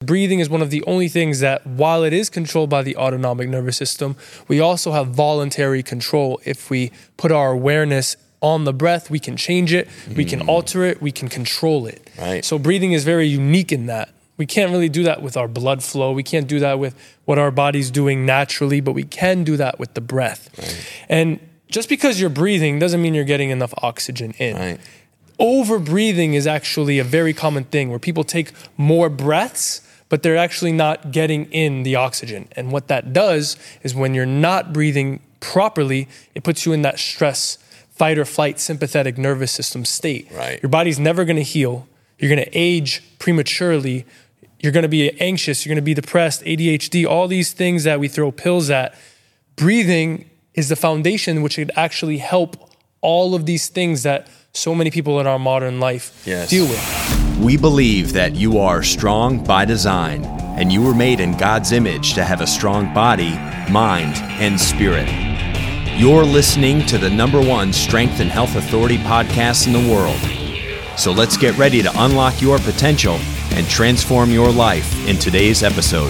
Breathing is one of the only things that, while it is controlled by the autonomic nervous system, we also have voluntary control. If we put our awareness on the breath, we can change it, we can alter it, we can control it. Right. So breathing is very unique in that. We can't really do that with our blood flow. We can't do that with what our body's doing naturally, but we can do that with the breath. Right. And just because you're breathing doesn't mean you're getting enough oxygen in. Right. Over breathing is actually a very common thing where people take more breaths, but they're actually not getting in the oxygen. And what that does is when you're not breathing properly, it puts you in that stress, fight or flight, sympathetic nervous system state. Right. Your body's never going to heal. You're going to age prematurely. You're going to be anxious. You're going to be depressed, ADHD, all these things that we throw pills at. Breathing is the foundation which could actually help all of these things that so many people in our modern life deal with. We believe that you are strong by design, and you were made in God's image to have a strong body, mind, and spirit. You're listening to the #1 strength and health authority podcast in the world. So let's get ready to unlock your potential and transform your life in today's episode.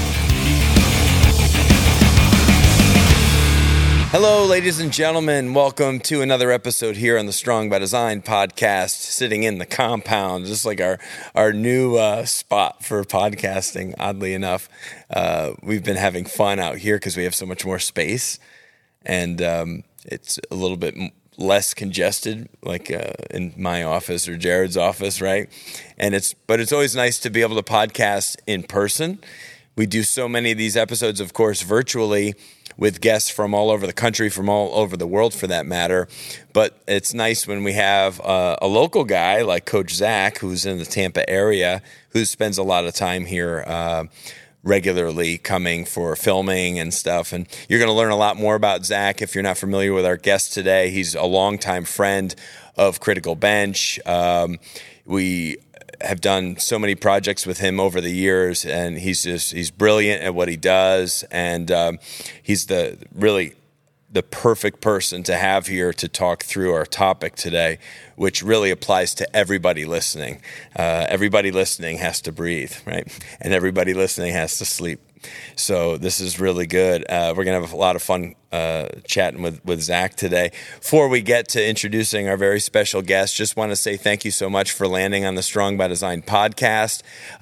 Hello, ladies and gentlemen. Welcome to another episode here on the Strong by Design podcast, sitting in the compound, just like our new spot for podcasting, oddly enough. We've been having fun out here because we have so much more space, and it's a little bit less congested, like in my office or Jared's office, right? But it's always nice to be able to podcast in person. We do so many of these episodes, of course, virtually, with guests from all over the country, from all over the world for that matter. But it's nice when we have a local guy like Coach Zach, who's in the Tampa area, who spends a lot of time here regularly coming for filming and stuff. And you're going to learn a lot more about Zach if you're not familiar with our guest today. He's a longtime friend of Critical Bench. We have done so many projects with him over the years, and he's brilliant at what he does, and he's really the perfect person to have here to talk through our topic today, which really applies to everybody listening. Everybody listening has to breathe, right? And everybody listening has to sleep. So this is really good. We're going to have a lot of fun chatting with Zach today. Before we get to introducing our very special guest, just want to say thank you so much for landing on the Strong by Design podcast.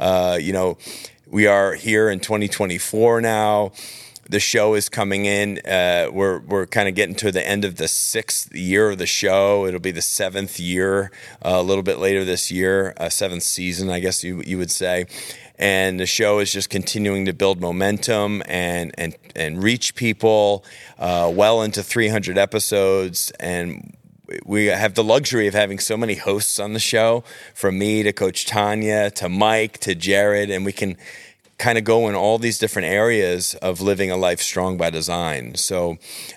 We are here in 2024 now. The show is coming in. We're kind of getting to the end of the 6th year of the show. It'll be the 7th year, a little bit later this year, 7th season, I guess you would say. And the show is just continuing to build momentum and reach people well into 300 episodes. And we have the luxury of having so many hosts on the show, from me to Coach Tanya to Mike to Jared, and we can kind of go in all these different areas of living a life strong by design. So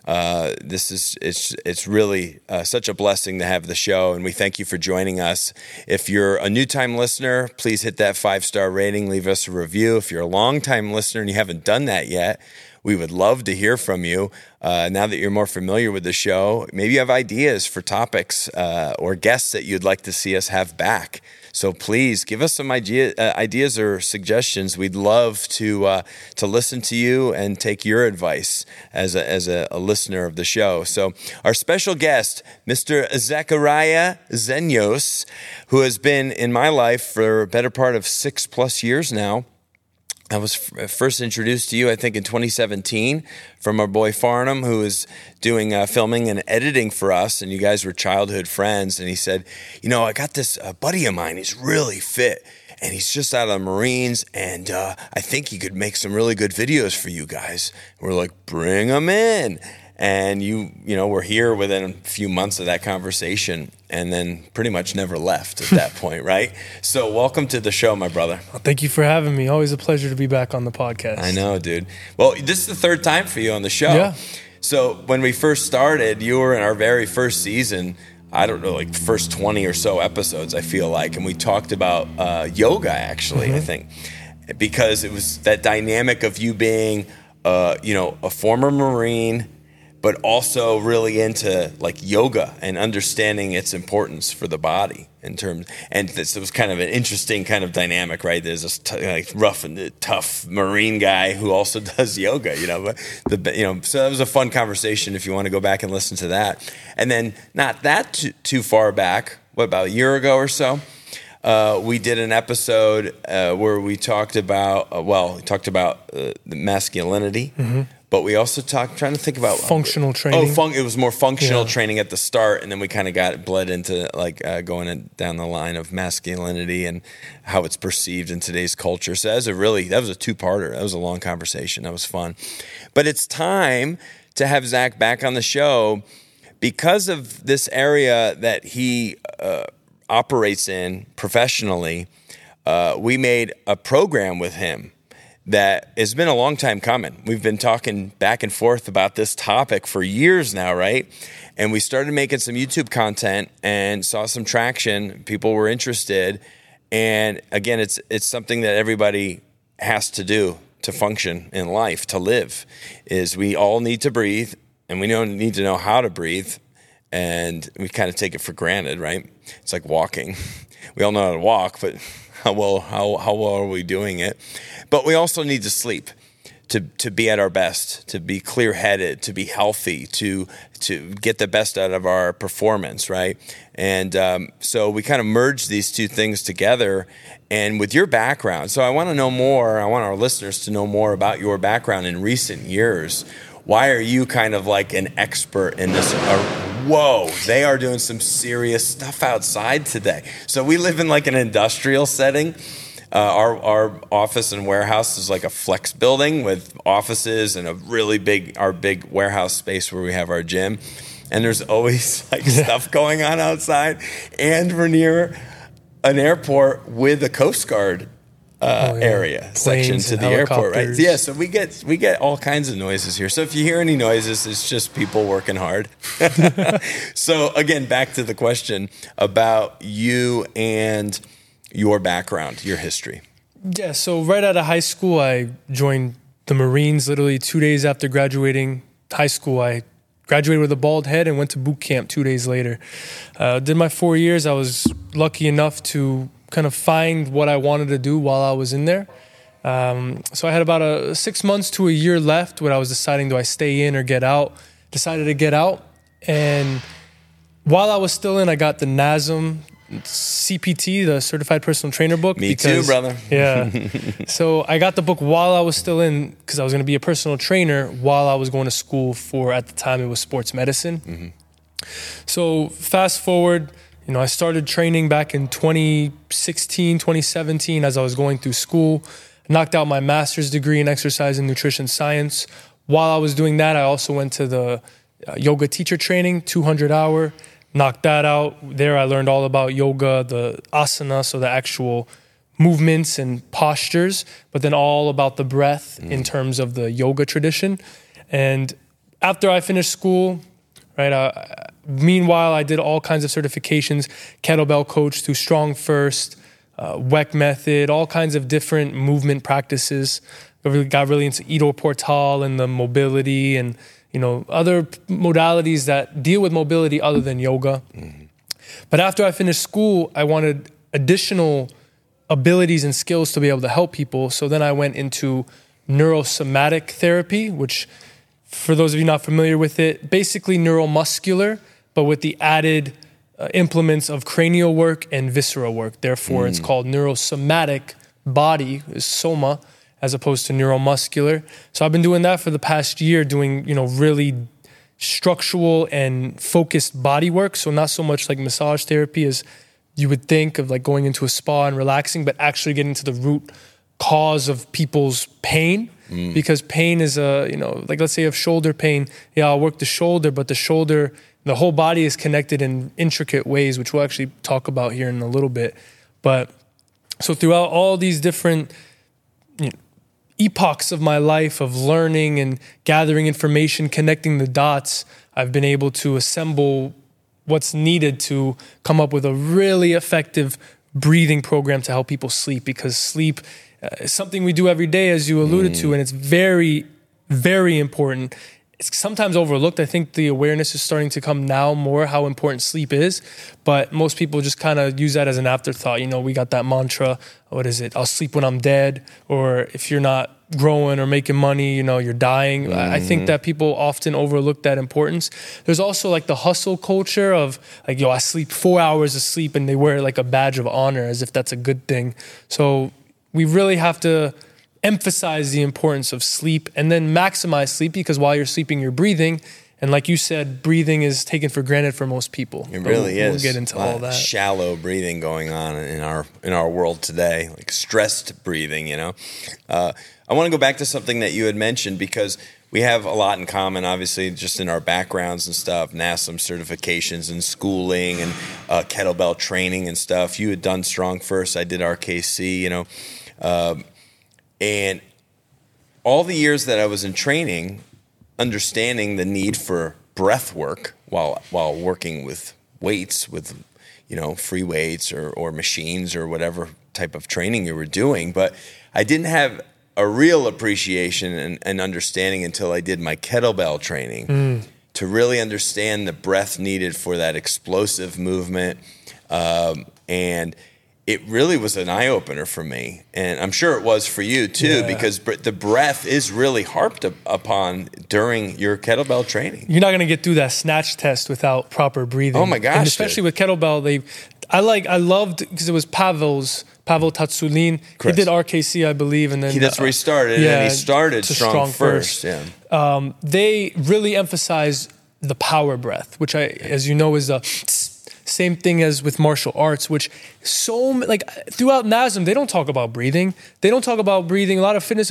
it's really such a blessing to have the show, and we thank you for joining us. If you're a new-time listener, please hit that 5-star rating, leave us a review. If you're a long-time listener and you haven't done that yet, we would love to hear from you. Now that you're more familiar with the show, maybe you have ideas for topics or guests that you'd like to see us have back. So please give us some ideas or suggestions. We'd love to listen to you and take your advice as a listener of the show. So our special guest, Mr. Zachariah Zenios, who has been in my life for a better part of 6+ years now. I was first introduced to you, I think, in 2017 from our boy Farnham, who was doing filming and editing for us, and you guys were childhood friends. And he said, I got this buddy of mine. He's really fit, and he's just out of the Marines, and I think he could make some really good videos for you guys. And we're like, bring him in. And we're here within a few months of that conversation, and then pretty much never left at that point, right? So welcome to the show, my brother. Well, thank you for having me. Always a pleasure to be back on the podcast. I know, dude. Well, this is the 3rd time for you on the show. Yeah. So when we first started, you were in our very first season. I don't know, like the first 20 or so episodes, I feel like. And we talked about yoga, actually, I think, because it was that dynamic of you being, a former Marine, but also really into like yoga and understanding its importance for the body in terms. And this was kind of an interesting kind of dynamic, right? There's this like rough and tough Marine guy who also does yoga, but so that was a fun conversation if you want to go back and listen to that. And then not that too far back, what, about a year ago or so, we did an episode where we talked about the masculinity, but we also trying to think about functional training. It was more functional training at the start, and then we kind of bled into like going down the line of masculinity and how it's perceived in today's culture. So that was a two-parter. That was a long conversation. That was fun. But it's time to have Zach back on the show because of this area that he operates in professionally. We made a program with him that has been a long time coming. We've been talking back and forth about this topic for years now, right? And we started making some YouTube content and saw some traction. People were interested. And again, it's something that everybody has to do to function in life, to live, is we all need to breathe, and we need to know how to breathe. And we kind of take it for granted, right? It's like walking. We all know how to walk, but how well are we doing it? But we also need to sleep to be at our best, to be clear-headed, to be healthy, to get the best out of our performance, right? And so we kind of merge these two things together. And with your background, so I want to know more. I want our listeners to know more about your background in recent years. Why are you kind of like an expert in this? Whoa, they are doing some serious stuff outside today. So we live in like an industrial setting. Our office and warehouse is like a flex building with offices and our big warehouse space where we have our gym. And there's always like stuff going on outside. And we're near an airport with a Coast Guard area section to the airport, right? Yeah, so we get all kinds of noises here. So if you hear any noises, it's just people working hard. So again, back to the question about you and your background, your history. Yeah, so right out of high school, I joined the Marines. Literally 2 days after graduating high school, I graduated with a bald head and went to boot camp 2 days later. Did my 4 years. I was lucky enough to kind of find what I wanted to do while I was in there. So I had about 6 months to a year left when I was deciding, do I stay in or get out? Decided to get out. And while I was still in, I got the NASM CPT, the Certified Personal Trainer book. Me too, brother. Yeah. So I got the book while I was still in, because I was going to be a personal trainer while I was going to school for, at the time, it was sports medicine. Mm-hmm. So fast forward, I started training back in 2016, 2017 as I was going through school. Knocked out my master's degree in exercise and nutrition science. While I was doing that, I also went to the yoga teacher training, 200-hour. Knocked that out. There I learned all about yoga, the asana, so the actual movements and postures, but then all about the breath in terms of the yoga tradition. And after I finished school, right, meanwhile, I did all kinds of certifications, kettlebell coach through Strong First, WEC method, all kinds of different movement practices. Got really into Ido Portal and the mobility and other modalities that deal with mobility other than yoga. Mm-hmm. But after I finished school, I wanted additional abilities and skills to be able to help people. So then I went into neurosomatic therapy, which, for those of you not familiar with it, basically neuromuscular, but with the added implements of cranial work and visceral work. Therefore, it's called neurosomatic body, is soma, as opposed to neuromuscular. So I've been doing that for the past year, doing, really structural and focused body work. So not so much like massage therapy as you would think of, like going into a spa and relaxing, but actually getting to the root cause of people's pain. Because pain is like let's say you have shoulder pain. Yeah, I'll work the shoulder, but the whole body is connected in intricate ways, which we'll actually talk about here in a little bit. But so throughout all these different epochs of my life of learning and gathering information, connecting the dots, I've been able to assemble what's needed to come up with a really effective breathing program to help people sleep, because sleep is something we do every day, as you alluded to, and it's very, very important. it's sometimes overlooked. I think the awareness is starting to come now more how important sleep is, but most people just kind of use that as an afterthought. You know, we got that mantra, what is it? I'll sleep when I'm dead, or if you're not growing or making money, you know, you're dying. I think that people often overlook that importance. There's also like the hustle culture of like, yo, I sleep 4 hours of sleep, and they wear it like a badge of honor as if that's a good thing. So we really have to emphasize the importance of sleep and then maximize sleep, because while you're sleeping, you're breathing. And like you said, breathing is taken for granted for most people. It really is. We'll get into all that. Shallow breathing going on in our world today, like stressed breathing, you know. I want to go back to something that you had mentioned, because we have a lot in common, obviously, just in our backgrounds and stuff, NASM certifications and schooling and kettlebell training and stuff. You had done Strong First. I did RKC, you know. And all the years that I was in training, understanding the need for breath work while working with weights, with, you know, free weights or machines or whatever type of training you were doing. But I didn't have a real appreciation and understanding until I did my kettlebell training to really understand the breath needed for that explosive movement. And it really was an eye-opener for me. And I'm sure it was for you too, because the breath is really harped upon during your kettlebell training. You're not going to get through that snatch test without proper breathing. Oh my gosh. And especially with kettlebell, I loved, because it was Pavel Tatsulin. He did RKC, I believe. And then that's where he started. And then he started Strong First. Yeah. They really emphasize the power breath, which as you know, is the same thing as with martial arts, which like throughout NASM, they don't talk about breathing. They don't talk about breathing. A lot of fitness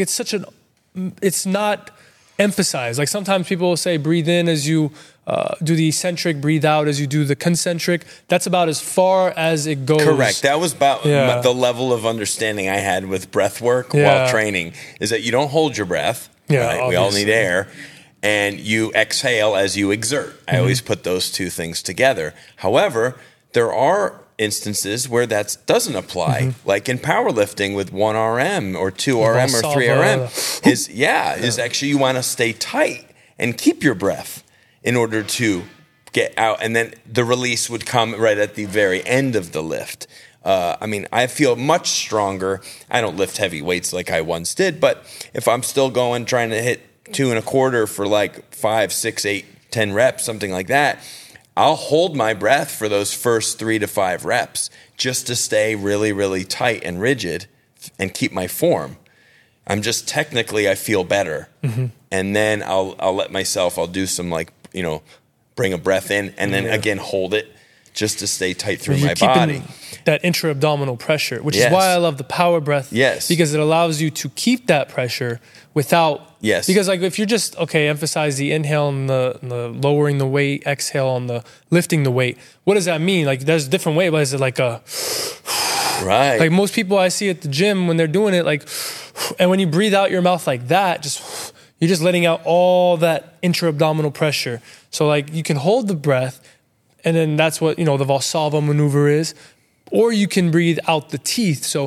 it's not emphasized. Like sometimes people will say, breathe in as you do the eccentric, breathe out as you do the concentric. That's about as far as it goes. Correct. That was about the level of understanding I had with breath work while training, is that you don't hold your breath. Yeah, right? We all need air. And you exhale as you exert. I always put those two things together. However, there are instances where that doesn't apply, like in powerlifting with 1 RM or 2 RM or 3 RM. Is actually you want to stay tight and keep your breath in order to get out. And then the release would come right at the very end of the lift. I mean, I feel much stronger. I don't lift heavy weights like I once did, but if I'm still going, trying to hit 2.25 for like 5, 6, 8, 10 reps, something like that, I'll hold my breath for those first 3 to 5 reps just to stay really, really tight and rigid and keep my form. I'm just technically, I feel better. And then I'll let myself, I'll do some like, you know, bring a breath in and then again hold it just to stay tight through my body. That intra-abdominal pressure, which is why I love the power breath. Yes. Because it allows you to keep that pressure without... Yes. Because like if you're just, emphasize the inhale and the lowering the weight, exhale on the lifting the weight. What does that mean? Like there's a different way, but is it like a... Right. Like most people I see at the gym when they're doing it, like... And when you breathe out your mouth like that, you're just letting out all that intra-abdominal pressure. So like you can hold the breath, and then that's what, the Valsalva maneuver is. Or you can breathe out the teeth. So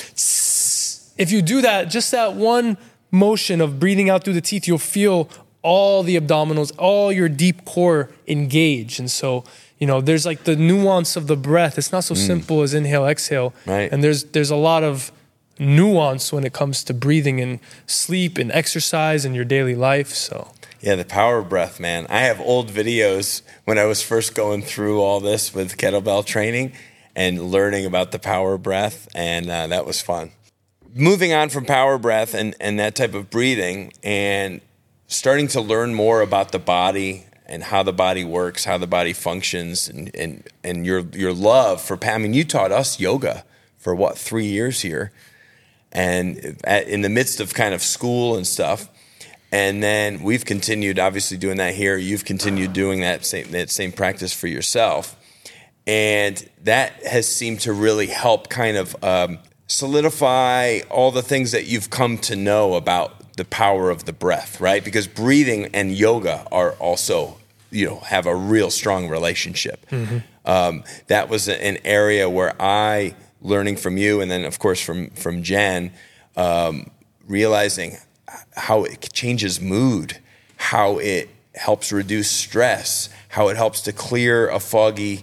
if you do that, just that one motion of breathing out through the teeth, you'll feel all the abdominals, all your deep core engage. And so, there's like the nuance of the breath. It's not so simple as inhale, exhale. Right. And there's a lot of nuance when it comes to breathing and sleep and exercise in your daily life. So... Yeah, the power breath, man. I have old videos when I was first going through all this with kettlebell training and learning about the power breath, and that was fun. Moving on from power breath and that type of breathing and starting to learn more about the body and how the body works, how the body functions, and your love for... I mean, you taught us yoga for, 3 years here, and in the midst of kind of school and stuff. And then we've continued, obviously, doing that here. You've continued doing that same practice for yourself. And that has seemed to really help kind of solidify all the things that you've come to know about the power of the breath, right? Because breathing and yoga are also, have a real strong relationship. That was an area where I, learning from you, and then, of course, from Jen, realizing how it changes mood, how it helps reduce stress, how it helps to clear a foggy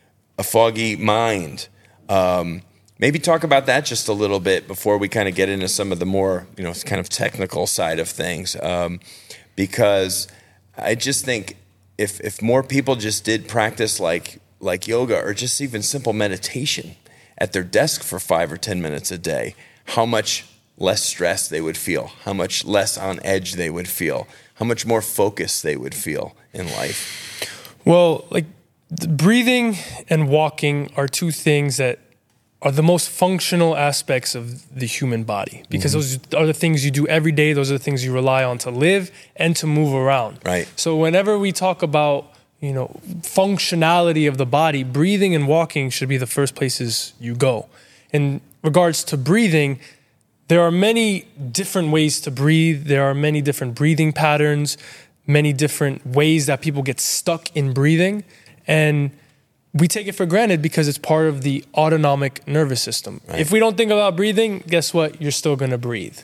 mind. Maybe talk about that just a little bit before we kind of get into some of the more, kind of technical side of things. Because I just think if more people just did practice like yoga or just even simple meditation at their desk for 5 or 10 minutes a day, how much less stress they would feel, how much less on edge they would feel, how much more focus they would feel in life. Well, like breathing and walking are two things that are the most functional aspects of the human body, because those are the things you do every day. Those are the things you rely on to live and to move around. Right. So whenever we talk about, functionality of the body, breathing and walking should be the first places you go. In regards to breathing, there are many different ways to breathe. There are many different breathing patterns, many different ways that people get stuck in breathing. And we take it for granted because it's part of the autonomic nervous system. Right. If we don't think about breathing, guess what? You're still going to breathe.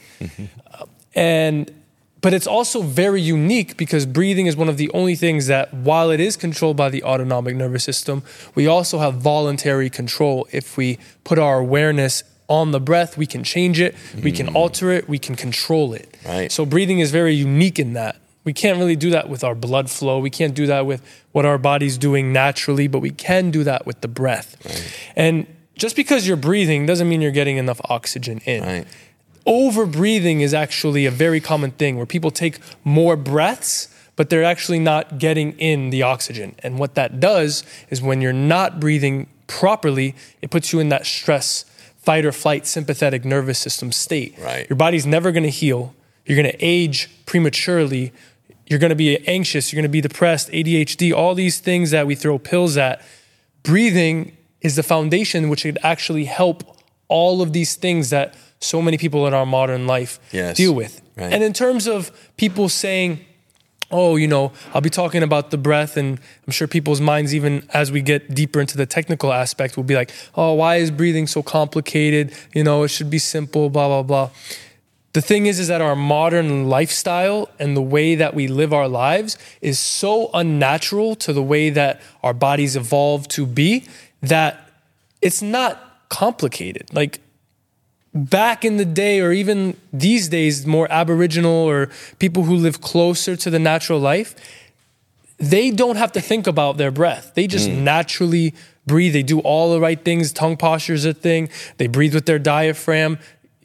But it's also very unique because breathing is one of the only things that, while it is controlled by the autonomic nervous system, we also have voluntary control. If we put our awareness on the breath, we can change it, we can alter it, we can control it. Right. So breathing is very unique in that. We can't really do that with our blood flow. We can't do that with what our body's doing naturally, but we can do that with the breath. Right. And just because you're breathing doesn't mean you're getting enough oxygen in. Right. Over-breathing is actually a very common thing where people take more breaths, but they're actually not getting in the oxygen. And what that does is when you're not breathing properly, it puts you in that stress, fight or flight, sympathetic nervous system state. Right. Your body's never going to heal. You're going to age prematurely. You're going to be anxious. You're going to be depressed, ADHD, all these things that we throw pills at. Breathing is the foundation which could actually help all of these things that so many people in our modern life deal with. Right. And in terms of people saying, I'll be talking about the breath, and I'm sure people's minds, even as we get deeper into the technical aspect, will be like, oh, why is breathing so complicated? It should be simple, blah, blah, blah. The thing is that our modern lifestyle and the way that we live our lives is so unnatural to the way that our bodies evolved to be that it's not complicated. Like, back in the day, or even these days, more Aboriginal or people who live closer to the natural life, they don't have to think about their breath. They just naturally breathe. They do all the right things. Tongue posture is a thing. They breathe with their diaphragm.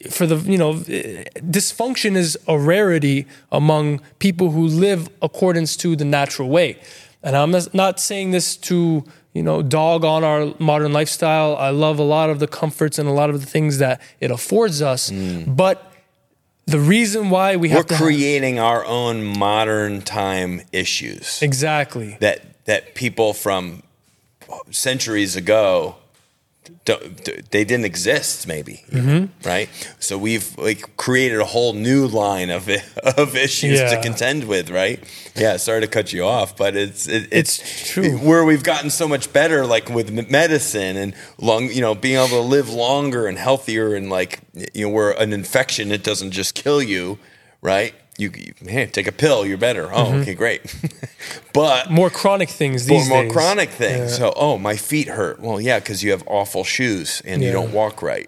Dysfunction is a rarity among people who live accordance to the natural way. And I'm not saying this to dog on our modern lifestyle. I love a lot of the comforts and a lot of the things that it affords us. But the reason why we're creating our own modern time issues. Exactly. That people from centuries ago, they didn't exist, maybe, right? So we've created a whole new line of issues to contend with, right? Yeah, sorry to cut you off, but it's true. Where we've gotten so much better, like with medicine and being able to live longer and healthier, and where an infection, it doesn't just kill you, right? You take a pill, you're better. Oh, okay, great. But more chronic things these days. More chronic things. Yeah. So, my feet hurt. Well, yeah, because you have awful shoes and you don't walk right?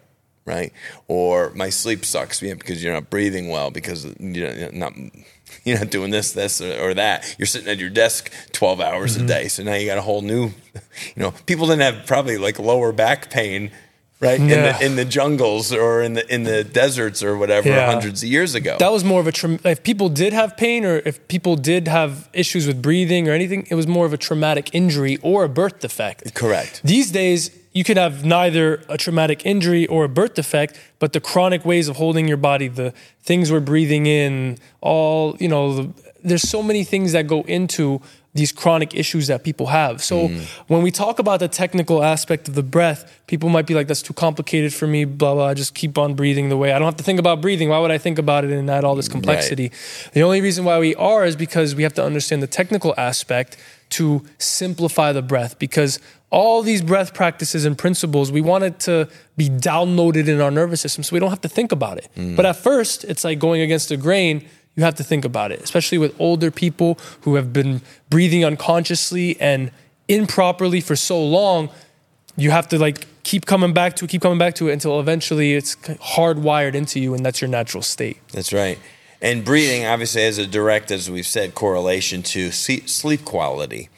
Or my sleep sucks because you're not breathing well, because you're not doing this or that. You're sitting at your desk 12 hours a day. So now you got a whole new, people didn't have probably lower back pain, right? Yeah. In the jungles or in the deserts or whatever, hundreds of years ago. That was more of if people did have pain, or if people did have issues with breathing or anything, it was more of a traumatic injury or a birth defect. Correct. These days, you could have neither a traumatic injury or a birth defect, but the chronic ways of holding your body, the things we're breathing in, there's so many things that go into these chronic issues that people have. So when we talk about the technical aspect of the breath, people might be like, that's too complicated for me, blah, blah, I just keep on breathing the way. I don't have to think about breathing. Why would I think about it and add all this complexity? Right. The only reason why we are is because we have to understand the technical aspect to simplify the breath, because all these breath practices and principles, we want it to be downloaded in our nervous system so we don't have to think about it. But at first, it's like going against the grain. you have to think about it, especially with older people who have been breathing unconsciously and improperly for so long. You have to like keep coming back to it until eventually it's hardwired into you, and that's your natural state. That's right. And breathing obviously has a direct, as we've said, correlation to sleep quality.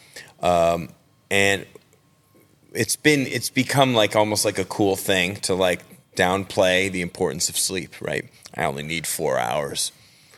And it's become like almost like a cool thing to like downplay the importance of sleep, right? I only need 4 hours.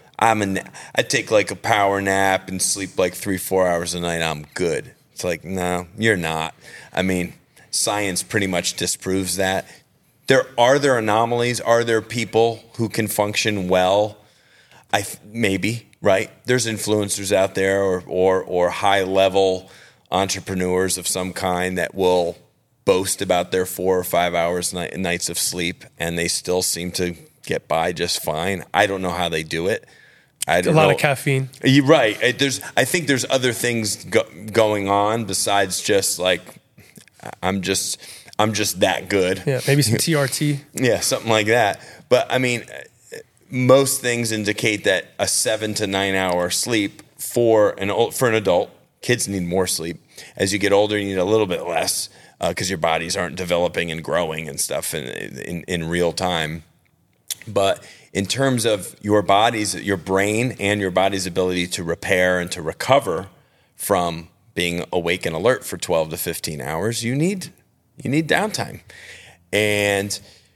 I take like a power nap and sleep like 3-4 hours a night. I'm good. It's like, no, you're not. I mean, science pretty much disproves that. Are there anomalies? Are there people who can function well? Maybe, right? There's influencers out there or high level entrepreneurs of some kind that will boast about their 4 or 5 hours nights of sleep, and they still seem to get by just fine. I don't know how they do it. A lot of caffeine. You're right. I think there's other things going on besides just like I'm just that good. Yeah, maybe some TRT. Yeah, something like that. But I mean, most things indicate that a 7 to 9 hour sleep for an adult. Kids need more sleep. As you get older, you need a little bit less because your bodies aren't developing and growing and stuff in real time. But in terms of your brain and your body's ability to repair and to recover from being awake and alert for 12 to 15 hours, you need downtime. And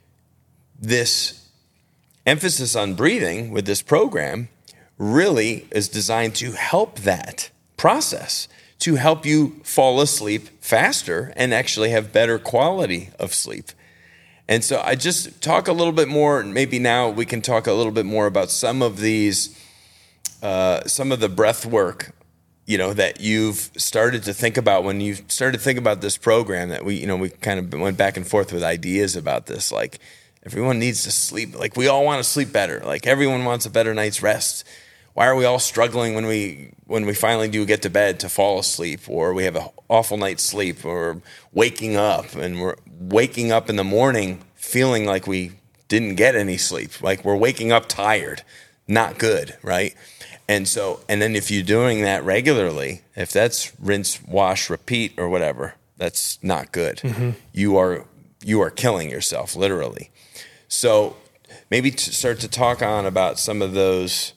this emphasis on breathing with this program really is designed to help that process, to help you fall asleep faster and actually have better quality of sleep. And so I just talk a little bit more, maybe now we can talk a little bit more about some of these, some of the breath work, that you've started to think about when you started to think about this program that we kind of went back and forth with ideas about this. Like everyone needs to sleep. Like we all want to sleep better. Like everyone wants a better night's rest. Why are we all struggling when we finally do get to bed to fall asleep, or we have an awful night's sleep, or we're waking up in the morning feeling like we didn't get any sleep, like we're waking up tired, not good, right? And then if you're doing that regularly, if that's rinse, wash, repeat, or whatever, that's not good. Mm-hmm. You are killing yourself, literally. So maybe start to talk on about some of those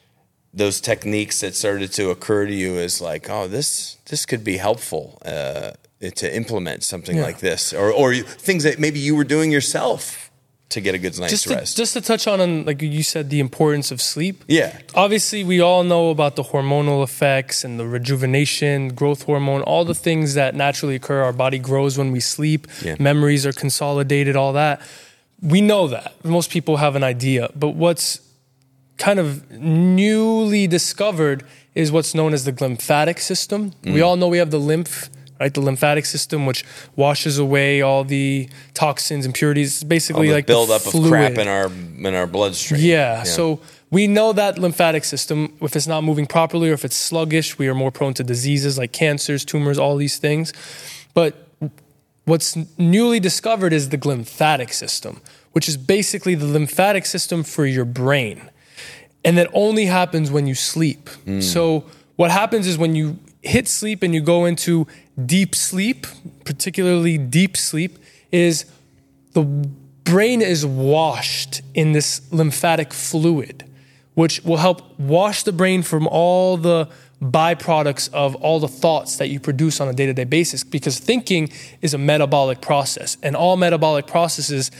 techniques that started to occur to you as like, oh, this could be helpful to implement something like this, or things that maybe you were doing yourself to get a good night's rest. Just to touch on, like you said, the importance of sleep. Yeah. Obviously, we all know about the hormonal effects and the rejuvenation, growth hormone, all the things that naturally occur. Our body grows when we sleep. Yeah. Memories are consolidated, all that. We know that. Most people have an idea. But what's kind of newly discovered is what's known as the lymphatic system. We all know we have the lymph, right? The lymphatic system, which washes away all the toxins, impurities. It's basically all the like buildup of crap in our bloodstream. Yeah. So we know that lymphatic system, if it's not moving properly or if it's sluggish, we are more prone to diseases like cancers, tumors, all these things. But what's newly discovered is the glymphatic system, which is basically the lymphatic system for your brain. And that only happens when you sleep. So what happens is when you hit sleep and you go into deep sleep, particularly deep sleep, is the brain is washed in this lymphatic fluid, which will help wash the brain from all the byproducts of all the thoughts that you produce on a day-to-day basis, because thinking is a metabolic process, and all metabolic processes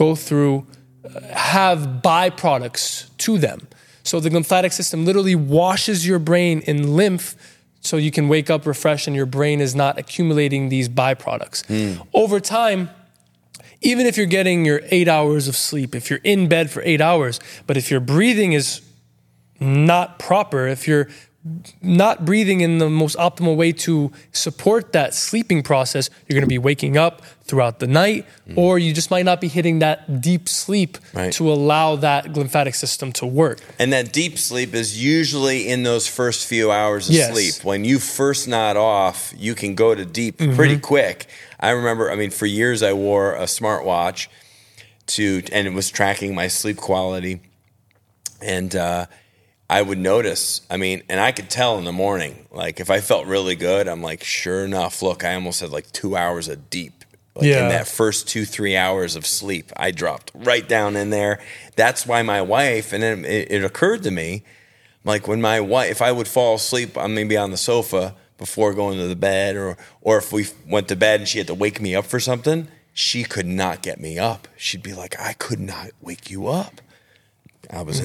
have byproducts to them. So the lymphatic system literally washes your brain in lymph so you can wake up refreshed and your brain is not accumulating these byproducts. Over time, even if you're getting your 8 hours of sleep, if you're in bed for 8 hours, but if your breathing is not proper, if you're not breathing in the most optimal way to support that sleeping process, you're going to be waking up throughout the night, or you just might not be hitting that deep sleep to allow that lymphatic system to work. And that deep sleep is usually in those first few hours of sleep. When you first nod off, you can go to deep pretty quick. I remember, for years I wore a smartwatch and it was tracking my sleep quality. And I would notice, and I could tell in the morning, like if I felt really good, I'm like, sure enough, look, I almost had like 2 hours of deep. In that first 2-3 hours of sleep, I dropped right down in there. That's why my wife, and then it occurred to me, like when my wife, if I would fall asleep, I'm maybe on the sofa before going to the bed, or if we went to bed and she had to wake me up for something, she could not get me up. She'd be like, I could not wake you up. I was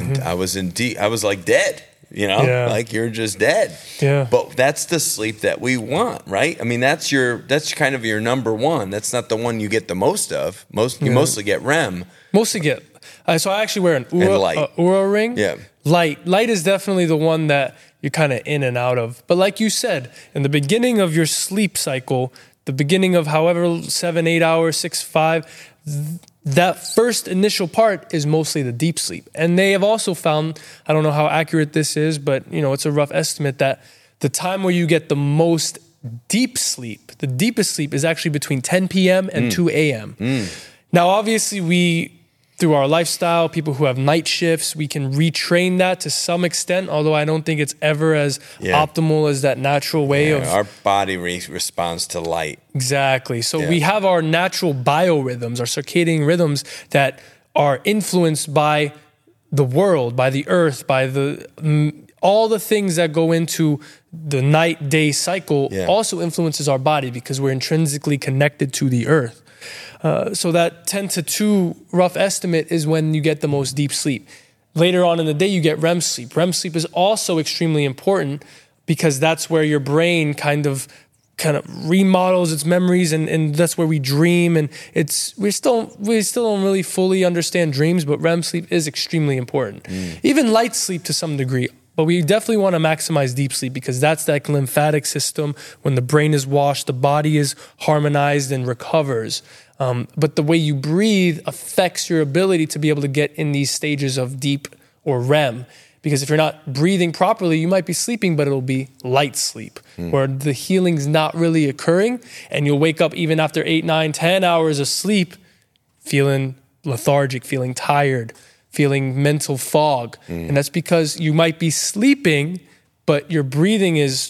like dead, like you're just dead. Yeah. But that's the sleep that we want, right? That's kind of your number one. That's not the one you get the most of. You mostly get REM. Mostly get. So I actually wear an Oura ring. Yeah. Light is definitely the one that you're kind of in and out of. But like you said, in the beginning of your sleep cycle, the beginning of however 7-8 hours, 6-5, that first initial part is mostly the deep sleep. And they have also found, I don't know how accurate this is, but it's a rough estimate that the time where you get the most deep sleep, the deepest sleep is actually between 10 p.m. and 2 a.m. Now, obviously through our lifestyle, people who have night shifts, we can retrain that to some extent, although I don't think it's ever as optimal as that natural way of... Our body responds to light. Exactly. So we have our natural biorhythms, our circadian rhythms that are influenced by the world, by the earth, by all the things that go into the night-day cycle also influences our body because we're intrinsically connected to the earth. So that 10 to 2 rough estimate is when you get the most deep sleep. Later on in the day, you get REM sleep. REM sleep is also extremely important because that's where your brain kind of remodels its memories, and that's where we dream. And we still don't really fully understand dreams, but REM sleep is extremely important. Even light sleep to some degree. But we definitely want to maximize deep sleep because that's that lymphatic system. When the brain is washed, the body is harmonized and recovers. But the way you breathe affects your ability to be able to get in these stages of deep or REM. Because if you're not breathing properly, you might be sleeping, but it'll be light sleep, where the healing's not really occurring. And you'll wake up even after 8, 9, 10 hours of sleep feeling lethargic, feeling tired, feeling mental fog. And that's because you might be sleeping, but your breathing is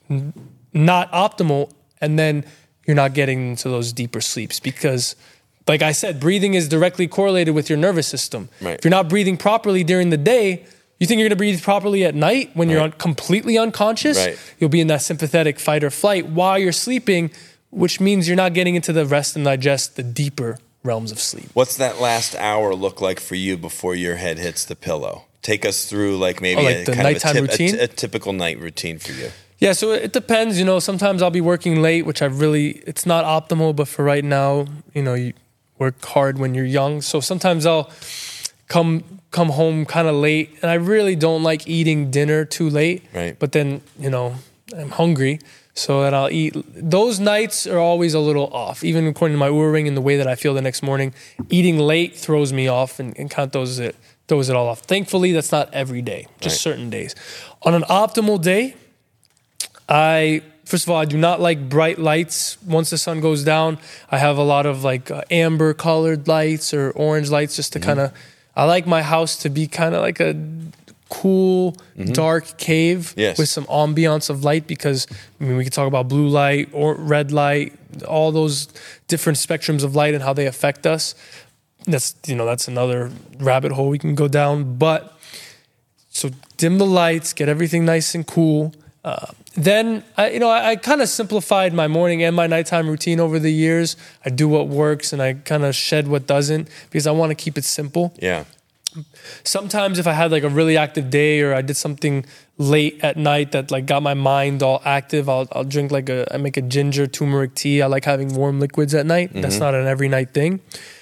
not optimal. And then you're not getting into those deeper sleeps because, like I said, breathing is directly correlated with your nervous system. Right. If you're not breathing properly during the day, you think you're going to breathe properly at night when you're completely unconscious? Right. You'll be in that sympathetic fight or flight while you're sleeping, which means you're not getting into the rest and digest, the deeper realms of sleep. What's that last hour look like for you before your head hits the pillow? Take us through a typical night routine for you. Yeah, so it depends. Sometimes I'll be working late, which it's not optimal, but for right now, you work hard when you're young. So sometimes I'll come home kind of late, and I really don't like eating dinner too late. Right. But then, I'm hungry, so then I'll eat. Those nights are always a little off, even according to my Oura ring and the way that I feel the next morning. Eating late throws me off and kind of throws it all off. Thankfully, that's not every day, just certain days. On an optimal day, first of all, I do not like bright lights. Once the sun goes down, I have a lot of amber colored lights or orange lights just to I like my house to be kind of like a cool, dark cave with some ambiance of light because, we can talk about blue light or red light, all those different spectrums of light and how they affect us. That's another rabbit hole we can go down. But so dim the lights, get everything nice and cool. Then I kind of simplified my morning and my nighttime routine over the years. I do what works and I kind of shed what doesn't because I want to keep it simple. Yeah. Sometimes if I had a really active day or I did something late at night that got my mind all active, I'll drink I make a ginger turmeric tea. I like having warm liquids at night. That's not an every night thing.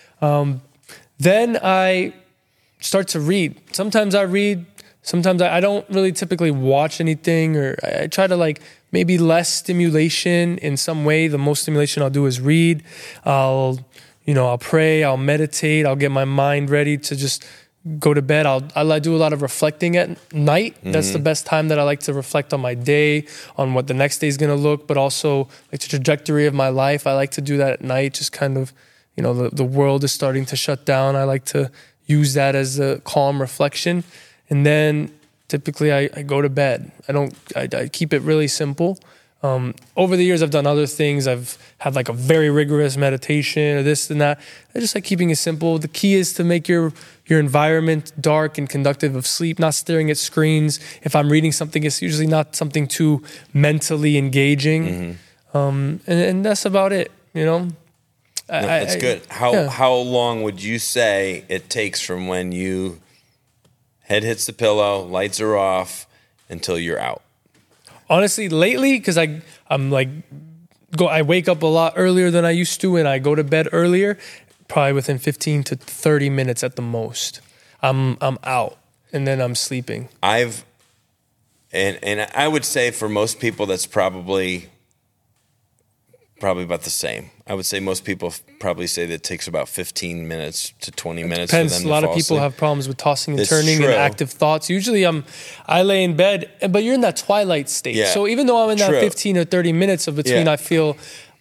Then I start to read. Sometimes I read. Sometimes I don't really typically watch anything, or I try to maybe less stimulation in some way. The most stimulation I'll do is read. I'll pray, I'll meditate, I'll get my mind ready to just go to bed. I do a lot of reflecting at night. That's the best time that I like to reflect on my day, on what the next day is going to look, but also the trajectory of my life. I like to do that at night, just kind of, the world is starting to shut down. I like to use that as a calm reflection. And then typically I go to bed. I keep it really simple. Over the years, I've done other things. I've had like a very rigorous meditation or this and that. I just like keeping it simple. The key is to make your environment dark and conductive of sleep, not staring at screens. If I'm reading something, it's usually not something too mentally engaging. And that's about it, you know? No, that's good. How long would you say it takes from when you head hits the pillow, lights are off, until you're out? Honestly, lately, because I wake up a lot earlier than I used to, and I go to bed earlier. Probably within 15 to 30 minutes at the most, I'm out, and then I'm sleeping. And I would say for most people that's probably about the same. I would say most people probably say that it takes about 15 minutes to 20 minutes. Depends. For them A lot to of fall people asleep. have problems with tossing and It's turning true. and active thoughts. Usually I lay in bed, but you're in that twilight state. Yeah. So even though I'm in that True. 15 or 30 minutes of between, Yeah. I feel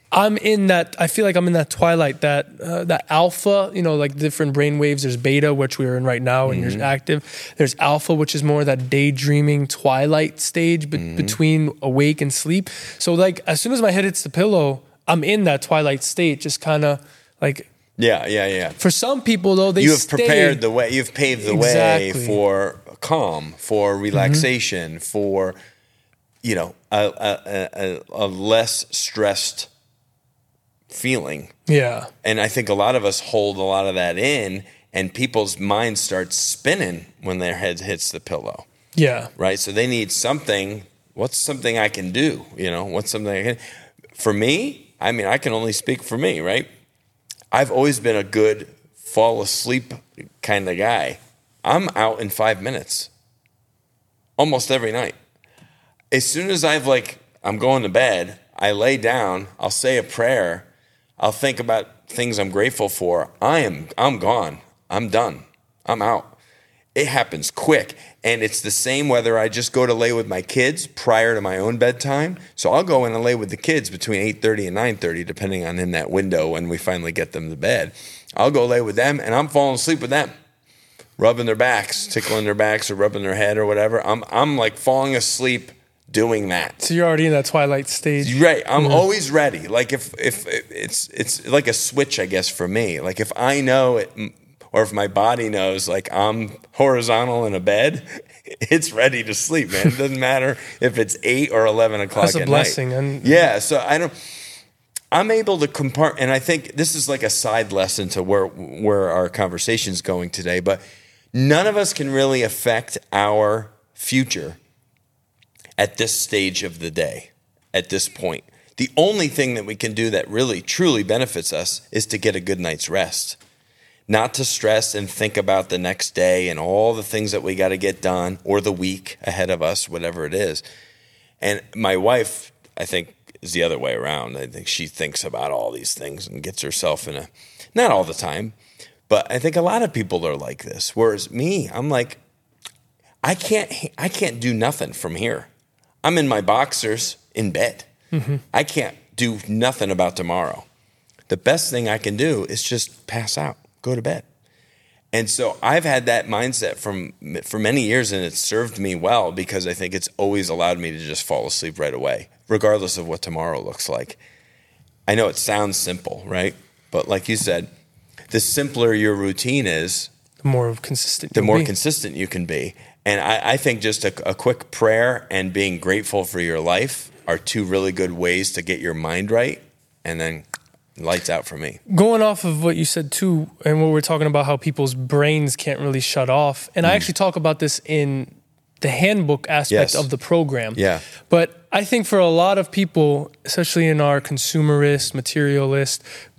like I'm in that twilight, that alpha, you know, like different brain waves. There's beta, which we're in right now, and there's active. There's alpha, which is more that daydreaming twilight stage between awake and sleep. So like as soon as my head hits the pillow, I'm in that twilight state, just kind of like. Yeah. For some people, though, You have prepared the way. You've paved the way Exactly. for calm, for relaxation, for, you know, a less stressed feeling. Yeah. And I think a lot of us hold a lot of that in, and people's minds start spinning when their head hits the pillow, Yeah. right? So they need something. What's something I can do? You know, what's something I can. For me, I mean, I can only speak for me, right? I've always been a good fall asleep kind of guy. I'm out in 5 minutes almost every night. As soon as I'm going to bed, I lay down, I'll say a prayer, I'll think about things I'm grateful for. I'm gone. I'm done. I'm out. It happens quick. And it's the same whether I just go to lay with my kids prior to my own bedtime. So I'll go in and lay with the kids between 8:30 and 9:30, depending on in that window when we finally get them to bed. I'll go lay with them, and I'm falling asleep with them, rubbing their backs, tickling their backs, or rubbing their head or whatever. I'm like falling asleep doing that. So you're already in that twilight stage. Right. I'm always ready. Like if it's like a switch, I guess, for me. Like if I know it, or if my body knows, like I'm horizontal in a bed, it's ready to sleep, man. It doesn't matter if it's 8 or 11 o'clock That's a at blessing. night. And Yeah. So I'm able to compart, and I think this is like a side lesson to where our conversation's going today, but none of us can really affect our future at this stage of the day, at this point. The only thing that we can do that really, truly benefits us is to get a good night's rest. Not to stress and think about the next day and all the things that we got to get done, or the week ahead of us, whatever it is. And my wife, I think, is the other way around. I think she thinks about all these things and gets herself in not all the time, but I think a lot of people are like this. Whereas me, I'm like, I can't do nothing from here. I'm in my boxers in bed. I can't do nothing about tomorrow. The best thing I can do is just pass out, go to bed. And so I've had that mindset for many years, and it's served me well because I think it's always allowed me to just fall asleep right away, regardless of what tomorrow looks like. I know it sounds simple, right? But like you said, the simpler your routine is, the more consistent the you'll more be. consistent you can be. And I think just a quick prayer and being grateful for your life are two really good ways to get your mind right, and then lights out for me. Going off of what you said too, and what we're talking about, how people's brains can't really shut off. And I actually talk about this in the handbook aspect Yes. of the program. Yeah. But I think for a lot of people, especially in our consumerist, materialist,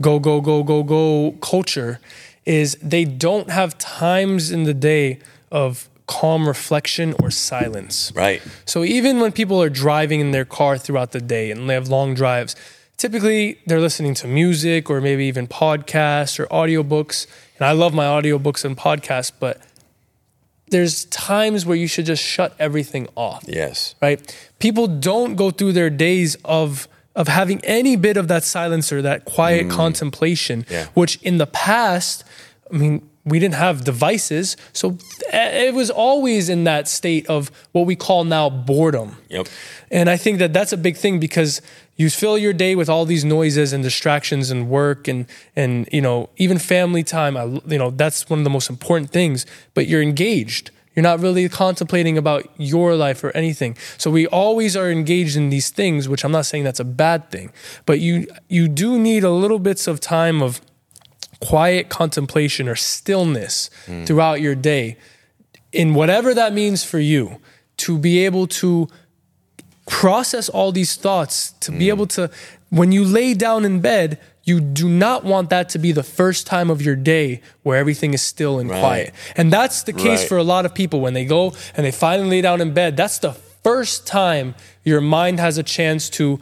go culture, is they don't have times in the day of calm reflection or silence. Right. So even when people are driving in their car throughout the day and they have long drives, typically they're listening to music or maybe even podcasts or audiobooks. And I love my audiobooks and podcasts, but there's times where you should just shut everything off. Yes. Right? People don't go through their days of having any bit of that silence or that quiet contemplation, Yeah. which in the past, I mean, we didn't have devices. So it was always in that state of what we call now boredom. Yep. And I think that that's a big thing, because you fill your day with all these noises and distractions and work and even family time. That's one of the most important things, but you're engaged. You're not really contemplating about your life or anything. So we always are engaged in these things, which I'm not saying that's a bad thing, but you do need a little bits of time of quiet contemplation or stillness throughout your day, in whatever that means for you, to be able to process all these thoughts, to be able to, when you lay down in bed, you do not want that to be the first time of your day where everything is still and quiet. And that's the case for a lot of people. When they go and they finally lay down in bed, that's the first time your mind has a chance to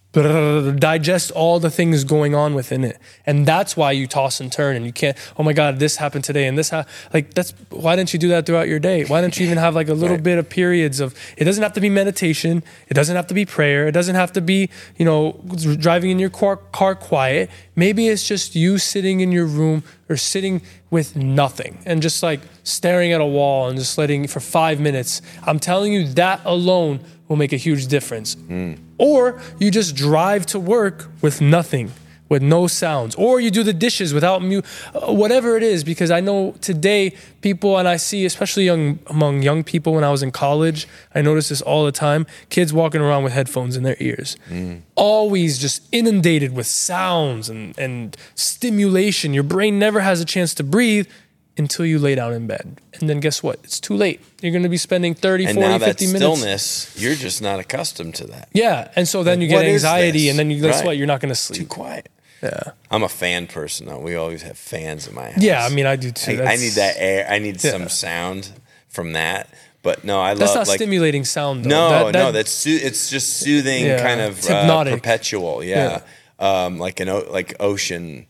digest all the things going on within it. And that's why you toss and turn and you can't, oh my God, this happened today and this why didn't you do that throughout your day? Why don't you even have like a little bit of periods of, it doesn't have to be meditation. It doesn't have to be prayer. It doesn't have to be, driving in your car quiet. Maybe it's just you sitting in your room or sitting with nothing and just like staring at a wall and just letting for 5 minutes. I'm telling you, that alone will make a huge difference. Or you just drive to work with nothing, with no sounds, or you do the dishes without whatever it is. Because I know today people, and I see especially among young people when I was in college, I notice this all the time, kids walking around with headphones in their ears, always just inundated with sounds and stimulation. Your brain never has a chance to breathe until you lay down in bed. And then guess what? It's too late. You're going to be spending 30, 40, 50 minutes. And now that stillness, you're just not accustomed to that. Yeah. And so then you get anxiety, and then guess what? You're not going to sleep. Too quiet. Yeah. I'm a fan person, though. We always have fans in my house. Yeah, I mean, I do too. I need that air. I need some sound from that. But no, that's love not stimulating sound, though. It's just soothing, kind of perpetual. Yeah. Like ocean,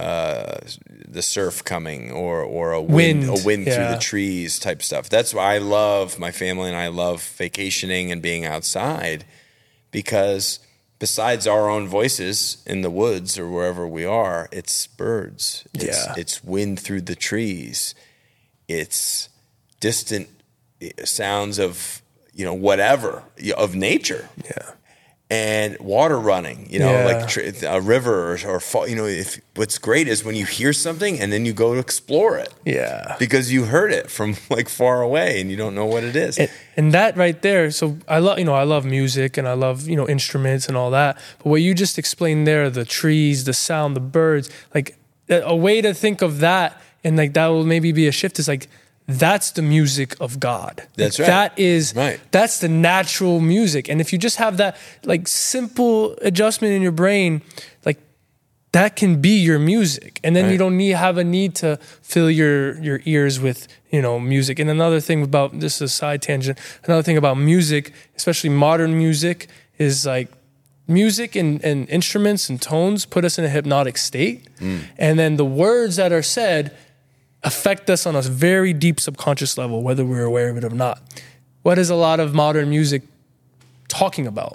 the surf coming, or a wind through the trees type stuff. That's why I love my family, and I love vacationing and being outside, because besides our own voices in the woods or wherever we are, it's birds. It's wind through the trees. It's distant sounds of whatever of nature. Yeah. And water running, like a river or fall. If what's great is when you hear something and then you go to explore it. Yeah. Because you heard it from like far away and you don't know what it is. And that right there. So I love music and I love, instruments and all that. But what you just explained there, the trees, the sound, the birds, like a way to think of that, and like that will maybe be a shift, is like, that's the music of God. That's right. That's the natural music. And if you just have that like simple adjustment in your brain, like that can be your music. And then you don't have a need to fill your ears with, music. And another thing about, this is a side tangent, another thing about music, especially modern music, is like music and instruments and tones put us in a hypnotic state. And then the words that are said affect us on a very deep subconscious level, whether we're aware of it or not. What is a lot of modern music talking about?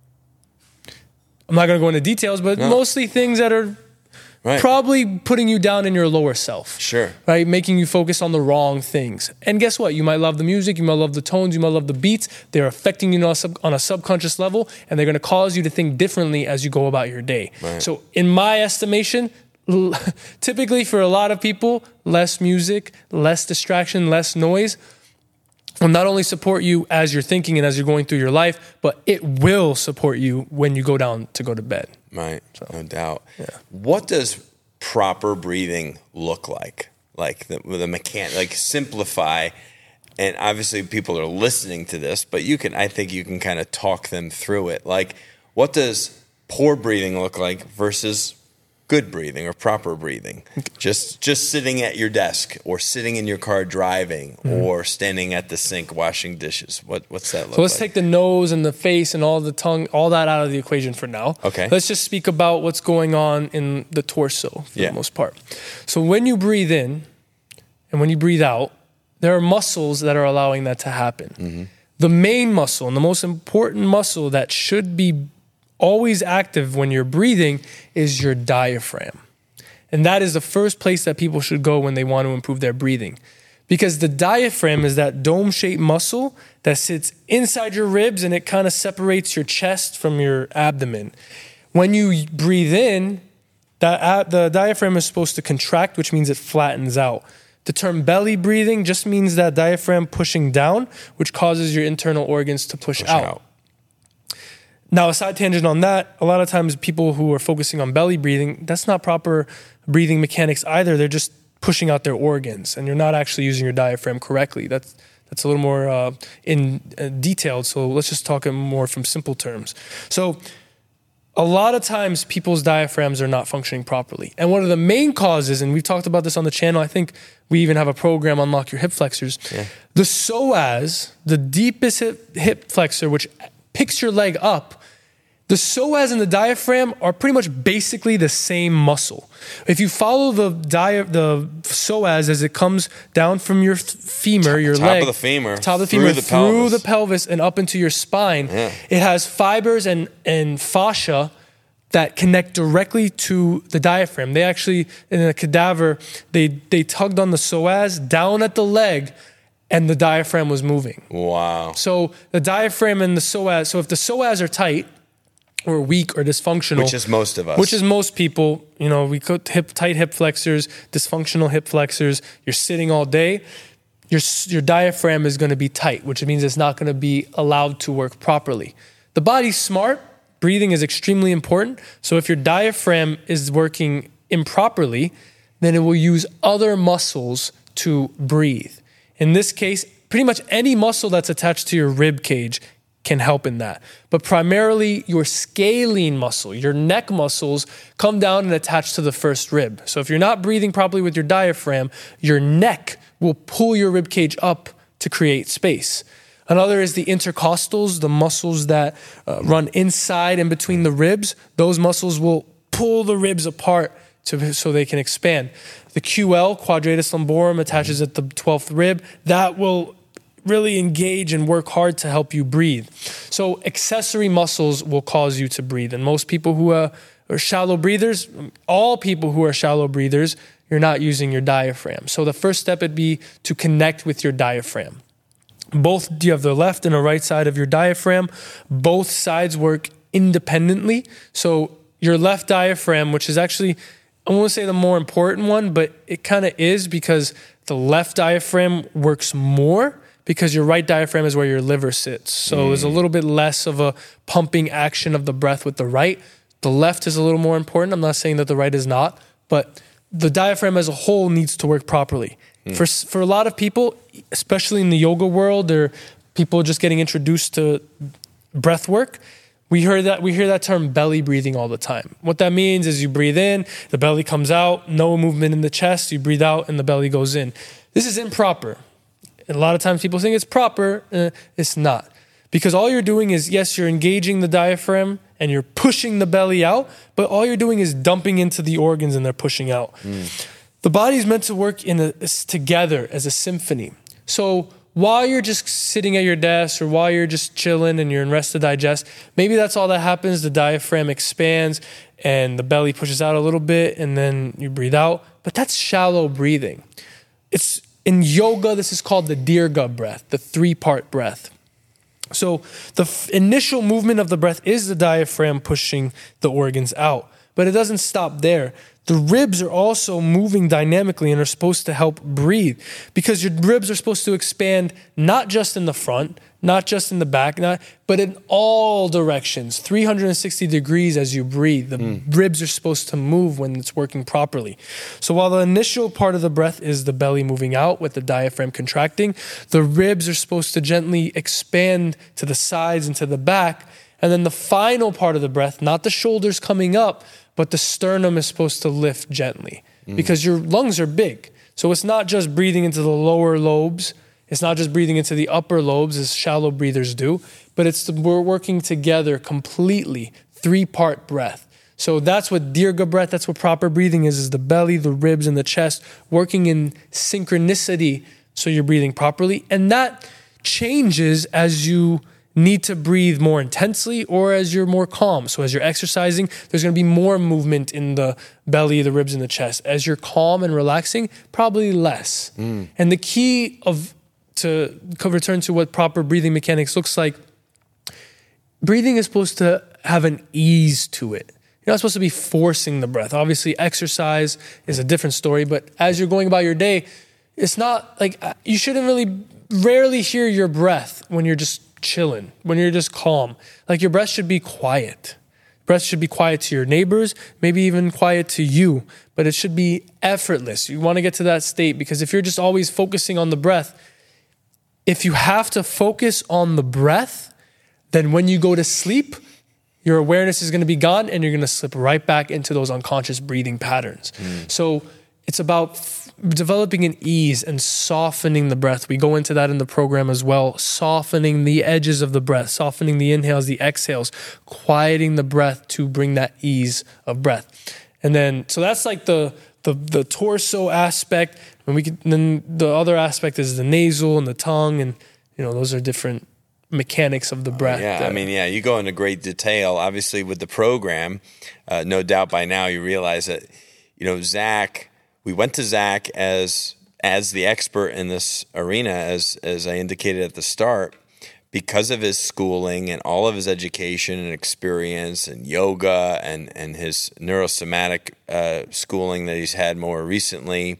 I'm not going to go into details, but mostly things that are probably putting you down in your lower self. Sure. Right? Making you focus on the wrong things. And guess what? You might love the music, you might love the tones, you might love the beats. They're affecting you on a subconscious level, and they're going to cause you to think differently as you go about your day. Right. So in my estimation, typically for a lot of people, less music, less distraction, less noise will not only support you as you're thinking and as you're going through your life, but it will support you when you go to bed. Right, no doubt. Yeah. What does proper breathing look like? Like the mechanic, like simplify. And obviously people are listening to this, but I think you can kind of talk them through it. Like, what does poor breathing look like versus good breathing or proper breathing? Just sitting at your desk, or sitting in your car driving, or standing at the sink washing dishes. What's that look like? So let's take the nose and the face and all the tongue, all that out of the equation for now. Okay. Let's just speak about what's going on in the torso for the most part. So when you breathe in and when you breathe out, there are muscles that are allowing that to happen. The main muscle and the most important muscle that should be always active when you're breathing is your diaphragm. And that is the first place that people should go when they want to improve their breathing. Because the diaphragm is that dome-shaped muscle that sits inside your ribs and it kind of separates your chest from your abdomen. When you breathe in, the diaphragm is supposed to contract, which means it flattens out. The term belly breathing just means that diaphragm pushing down, which causes your internal organs to push out. Now, a side tangent on that, a lot of times people who are focusing on belly breathing, that's not proper breathing mechanics either. They're just pushing out their organs, and you're not actually using your diaphragm correctly. That's a little more detailed, so let's just talk more from simple terms. So a lot of times people's diaphragms are not functioning properly. And one of the main causes, and we've talked about this on the channel, I think we even have a program, Unlock Your Hip Flexors. Yeah. The psoas, the deepest hip flexor, which picks your leg up, the psoas and the diaphragm are pretty much basically the same muscle. If you follow the psoas as it comes down from your femur, your leg, top of the femur, through the pelvis and up into your spine, it has fibers and fascia that connect directly to the diaphragm. They actually, in a cadaver, they tugged on the psoas down at the leg, and the diaphragm was moving. Wow. So the diaphragm and the psoas, so if the psoas are tight, or weak or dysfunctional. Which is most of us. Which is most people. You know, we got tight hip flexors, dysfunctional hip flexors. You're sitting all day. Your diaphragm is going to be tight, which means it's not going to be allowed to work properly. The body's smart. Breathing is extremely important. So if your diaphragm is working improperly, then it will use other muscles to breathe. In this case, pretty much any muscle that's attached to your rib cage can help in that. But primarily your scalene muscle, your neck muscles come down and attach to the first rib. So if you're not breathing properly with your diaphragm, your neck will pull your rib cage up to create space. Another is the intercostals, the muscles that run inside and between the ribs. Those muscles will pull the ribs apart so they can expand. The QL, quadratus lumborum, attaches at the 12th rib. That will really engage and work hard to help you breathe. So accessory muscles will cause you to breathe. And most people who are shallow breathers, all people who are shallow breathers, you're not using your diaphragm. So the first step would be to connect with your diaphragm. You have the left and the right side of your diaphragm. Both sides work independently. So your left diaphragm, which is actually, I won't say the more important one, but it kind of is, because the left diaphragm works more, because your right diaphragm is where your liver sits. So there's a little bit less of a pumping action of the breath with the right. The left is a little more important. I'm not saying that the right is not, but the diaphragm as a whole needs to work properly. For a lot of people, especially in the yoga world, or people just getting introduced to breath work, we hear that term belly breathing all the time. What that means is you breathe in, the belly comes out, no movement in the chest, you breathe out and the belly goes in. This is improper. And a lot of times people think it's proper. It's not. Because all you're doing is, yes, you're engaging the diaphragm and you're pushing the belly out, but all you're doing is dumping into the organs and they're pushing out. The body's meant to work together as a symphony. So while you're just sitting at your desk, or while you're just chilling and you're in rest to digest, maybe that's all that happens. The diaphragm expands and the belly pushes out a little bit and then you breathe out. But that's shallow breathing. In yoga, this is called the Dirga breath, the 3-part breath. So the initial movement of the breath is the diaphragm pushing the organs out, but it doesn't stop there. The ribs are also moving dynamically and are supposed to help breathe, because your ribs are supposed to expand not just in the front, not just in the back, but in all directions, 360 degrees as you breathe. The ribs are supposed to move when it's working properly. So while the initial part of the breath is the belly moving out with the diaphragm contracting, the ribs are supposed to gently expand to the sides and to the back. And then the final part of the breath, not the shoulders coming up, but the sternum is supposed to lift gently, because your lungs are big. So it's not just breathing into the lower lobes. It's not just breathing into the upper lobes as shallow breathers do, but we're working together completely, 3-part breath. So that's what Dirga breath, that's what proper breathing is the belly, the ribs, and the chest working in synchronicity so you're breathing properly. And that changes as you need to breathe more intensely or as you're more calm. So as you're exercising, there's going to be more movement in the belly, the ribs, and the chest. As you're calm and relaxing, probably less. And the key to return to what proper breathing mechanics looks like, breathing is supposed to have an ease to it. You're not supposed to be forcing the breath. Obviously, exercise is a different story, but as you're going about your day, it's not like you shouldn't rarely hear your breath when you're just chilling, when you're just calm. Like your breath should be quiet. Breath should be quiet to your neighbors, maybe even quiet to you, but it should be effortless. You want to get to that state because if you're just always focusing on the breath, if you have to focus on the breath, then when you go to sleep, your awareness is going to be gone and you're going to slip right back into those unconscious breathing patterns. So it's about developing an ease and softening the breath. We go into that in the program as well, softening the edges of the breath, softening the inhales, the exhales, quieting the breath to bring that ease of breath. And then, so that's like the torso aspect. And then the other aspect is the nasal and the tongue. And, those are different mechanics of the breath. You go into great detail. Obviously, with the program, no doubt by now you realize that, Zach, we went to Zach as the expert in this arena, as I indicated at the start, because of his schooling and all of his education and experience and yoga and his neurosomatic schooling that he's had more recently.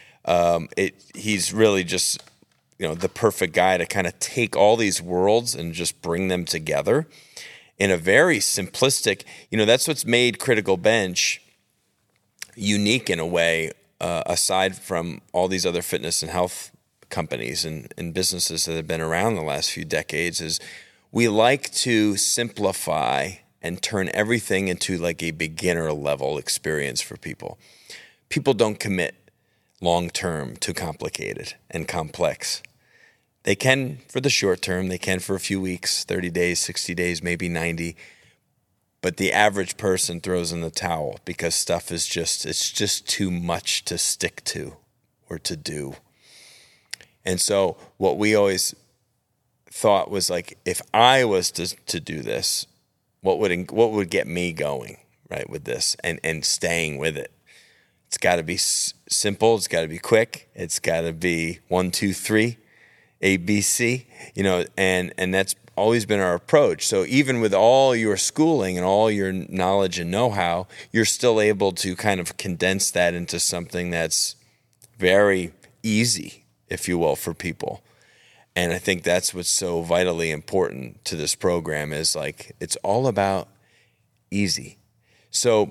He's really just the perfect guy to kind of take all these worlds and just bring them together in a very simplistic, that's what's made Critical Bench unique in a way, aside from all these other fitness and health companies and businesses that have been around the last few decades, is we like to simplify and turn everything into like a beginner level experience for people. People don't commit long-term to complicated and complex. They can for the short term, they can for a few weeks, 30 days, 60 days, maybe 90. But the average person throws in the towel because stuff is it's just too much to stick to or to do. And so what we always thought was like, if I was to do this, what would get me going, right, with this and staying with it? It's got to be simple. It's got to be quick. It's got to be 1, 2, 3, ABC, and that's always been our approach. So even with all your schooling and all your knowledge and know-how, you're still able to kind of condense that into something that's very easy, if you will, for people. And I think that's what's so vitally important to this program is like, it's all about easy. So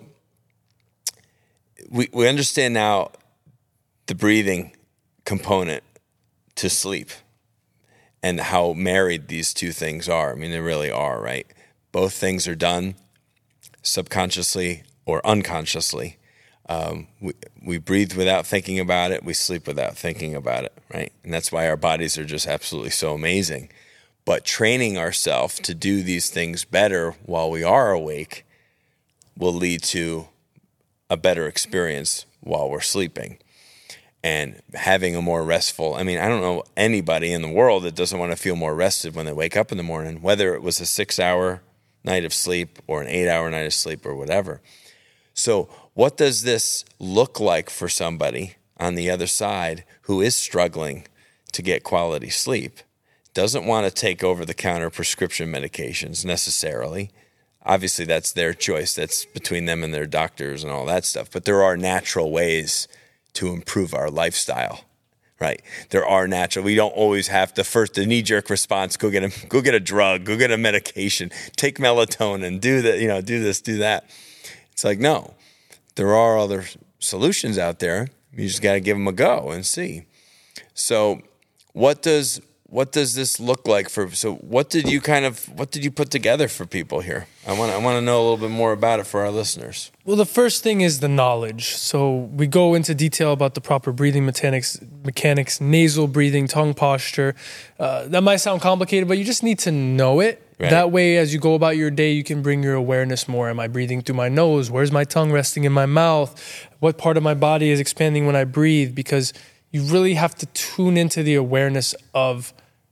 we understand now the breathing component to sleep and how married these two things are. I mean, they really are, right? Both things are done subconsciously or unconsciously. We breathe without thinking about it. We sleep without thinking about it, right? And that's why our bodies are just absolutely so amazing. But training ourselves to do these things better while we are awake will lead to a better experience while we're sleeping. And having a more restful, I don't know anybody in the world that doesn't want to feel more rested when they wake up in the morning, whether it was a 6-hour night of sleep or an 8-hour night of sleep or whatever. So what does this look like for somebody on the other side who is struggling to get quality sleep, doesn't want to take over-the-counter prescription medications necessarily? Obviously, that's their choice. That's between them and their doctors and all that stuff. But there are natural ways to improve our lifestyle, right? There are natural. We don't always have the knee-jerk response. Go get a drug. Go get a medication. Take melatonin. Do that. Do this. Do that. It's like, no, there are other solutions out there. You just got to give them a go and see. So, what does this look like what did you put together for people here? I want to know a little bit more about it for our listeners. Well, the first thing is the knowledge. So we go into detail about the proper breathing mechanics, nasal breathing, tongue posture. That might sound complicated, but you just need to know it. Right. That way, as you go about your day, you can bring your awareness more. Am I breathing through my nose? Where's my tongue resting in my mouth? What part of my body is expanding when I breathe? Because you really have to tune into the awareness of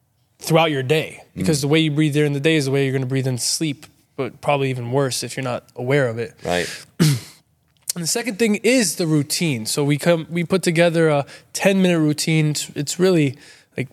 throughout your day, because the way you breathe during the day is the way you're going to breathe in sleep, but probably even worse if you're not aware of it. Right. And the second thing is the routine. So we put together a 10-minute routine. It's really like,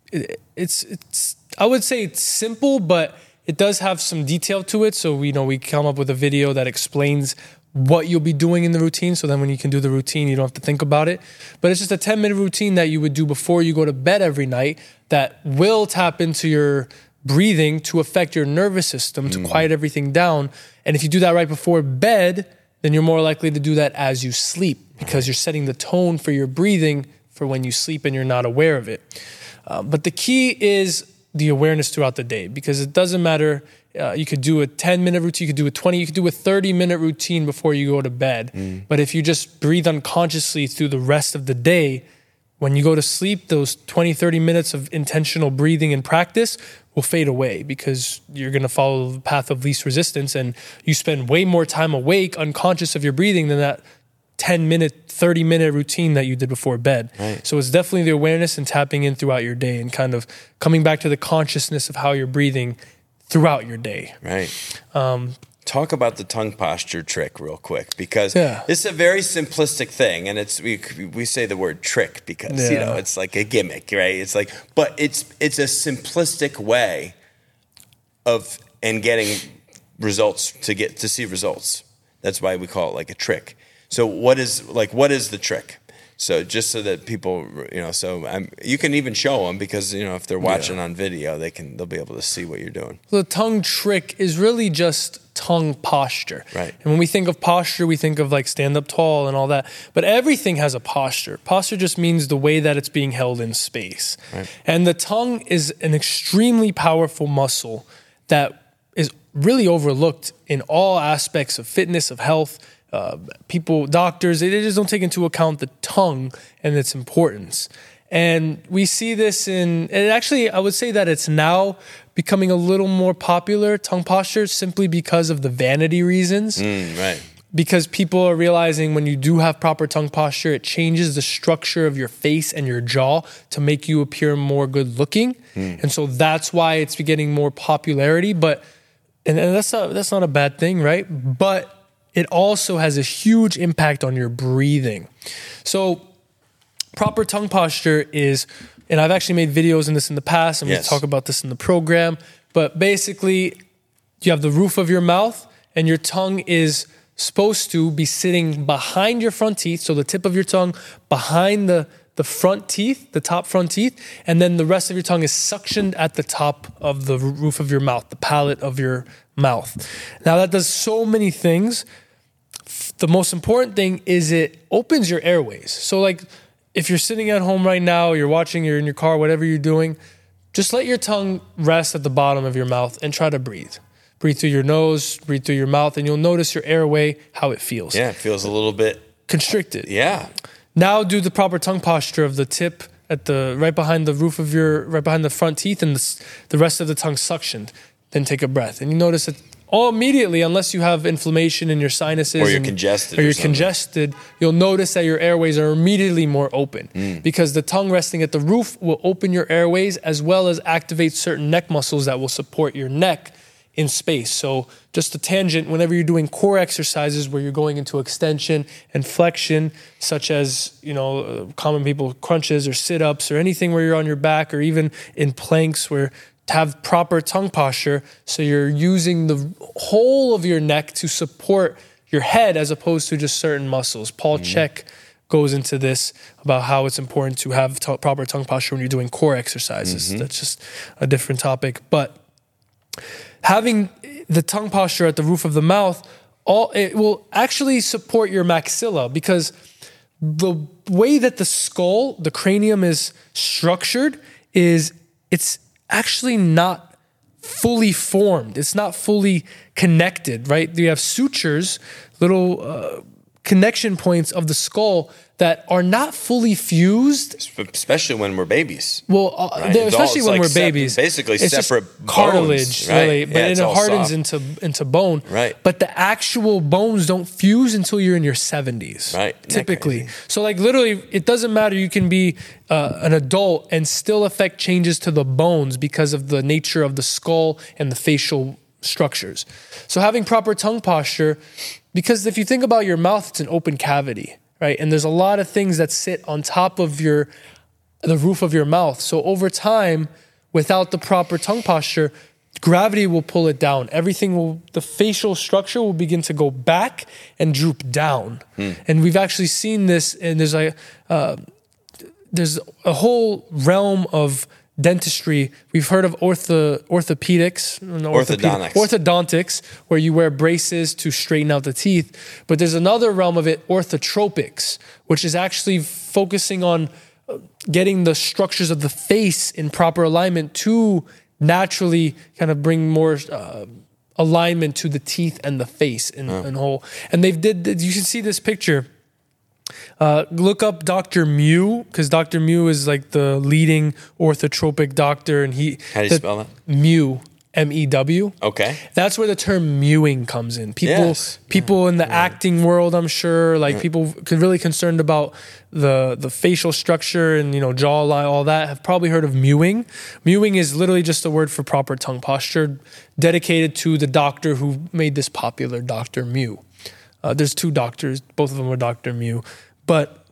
it's I would say it's simple, but it does have some detail to it. So we come up with a video that explains what you'll be doing in the routine. So then when you can do the routine, you don't have to think about it. But it's just a 10-minute routine that you would do before you go to bed every night that will tap into your breathing to affect your nervous system, to quiet everything down. And if you do that right before bed, then you're more likely to do that as you sleep, because you're setting the tone for your breathing for when you sleep and you're not aware of it. But the key is the awareness throughout the day, because it doesn't matter. You could do a 10-minute routine, you could do a 20, you could do a 30-minute routine before you go to bed. But if you just breathe unconsciously through the rest of the day, when you go to sleep, those 20, 30 minutes of intentional breathing and practice will fade away, because you're going to follow the path of least resistance, and you spend way more time awake, unconscious of your breathing, than that 10-minute, 30-minute routine that you did before bed. Right. So it's definitely the awareness and tapping in throughout your day and kind of coming back to the consciousness of how you're breathing throughout your day. Right. Talk about the tongue posture trick real quick, because Yeah. it's a very simplistic thing, and we say the word trick because it's like a gimmick, right? It's like, but it's a simplistic way of getting results to see results. That's why we call it like a trick. So what is the trick? So just so that people, you can even show them, because if they're watching on video, they'll be able to see what you're doing. The tongue trick is really just tongue posture. Right. And when we think of posture, we think of like stand up tall and all that. But everything has a posture. Posture just means the way that it's being held in space. Right. And the tongue is an extremely powerful muscle that is really overlooked in all aspects of fitness, of health. People, doctors, they just don't take into account the tongue and its importance. And we see this and actually, I would say that it's now becoming a little more popular, tongue posture, simply because of the vanity reasons. Right. Because people are realizing when you do have proper tongue posture, it changes the structure of your face and your jaw to make you appear more good looking. And so that's why it's getting more popularity. But, and that's not a bad thing, right? But it also has a huge impact on your breathing. So proper tongue posture is, and I've actually made videos in this in the past, and we talk about this in the program, but basically you have the roof of your mouth and your tongue is supposed to be sitting behind your front teeth. So the tip of your tongue behind the front teeth, the top front teeth, and then the rest of your tongue is suctioned at the top of the roof of your mouth, the palate of your mouth. Now that does so many things. The most important thing is it opens your airways. So like if you're sitting at home right now, you're watching, you're in your car, whatever you're doing, just let your tongue rest at the bottom of your mouth and try to breathe. Breathe through your nose, breathe through your mouth, and you'll notice your airway, how it feels. Yeah, it feels a little bit constricted. Yeah. Now do the proper tongue posture of the tip at right behind the roof of right behind the front teeth, and the rest of the tongue suctioned. Then take a breath. And you notice that immediately, unless you have inflammation in your sinuses or you're congested, you'll notice that your airways are immediately more open, because the tongue resting at the roof will open your airways as well as activate certain neck muscles that will support your neck in space. So just a tangent, whenever you're doing core exercises where you're going into extension and flexion, such as, common people crunches or sit-ups or anything where you're on your back, or even in planks where to have proper tongue posture, so you're using the whole of your neck to support your head as opposed to just certain muscles. Paul Chek goes into this about how it's important to have proper tongue posture when you're doing core exercises. That's just a different topic. But having the tongue posture at the roof of the mouth, it will actually support your maxilla, because the way that the skull, the cranium is structured it's actually not fully formed. It's not fully connected, right? You have sutures, little connection points of the skull that are not fully fused. Especially when we're babies. Well, right? especially when we're babies. Basically it's separate just cartilage, bones, right? really. But it hardens into bone. Right. But the actual bones don't fuse until you're in your 70s. Right. Typically. So like literally, it doesn't matter. You can be an adult and still affect changes to the bones because of the nature of the skull and the facial structures. So having proper tongue posture, because if you think about your mouth, it's an open cavity, right? And there's a lot of things that sit on top of the roof of your mouth. So over time, without the proper tongue posture, gravity will pull it down. The facial structure will begin to go back and droop down. And we've actually seen this, and there's a whole realm of dentistry. We've heard of orthodontics, where you wear braces to straighten out the teeth. But there's another realm of it, orthotropics, which is actually focusing on getting the structures of the face in proper alignment to naturally kind of bring more alignment to the teeth and the face in whole. And you can see this picture. Look up Dr. Mew, because Dr. Mew is like the leading orthotropic doctor, and how do you spell that? Mew, MEW. Okay, that's where the term mewing comes in. People in the acting world, I'm sure, people really concerned about the facial structure and jawline, all that, have probably heard of mewing. Mewing is literally just a word for proper tongue posture, dedicated to the doctor who made this popular, Dr. Mew. There's two doctors, both of them are Dr. Mew. But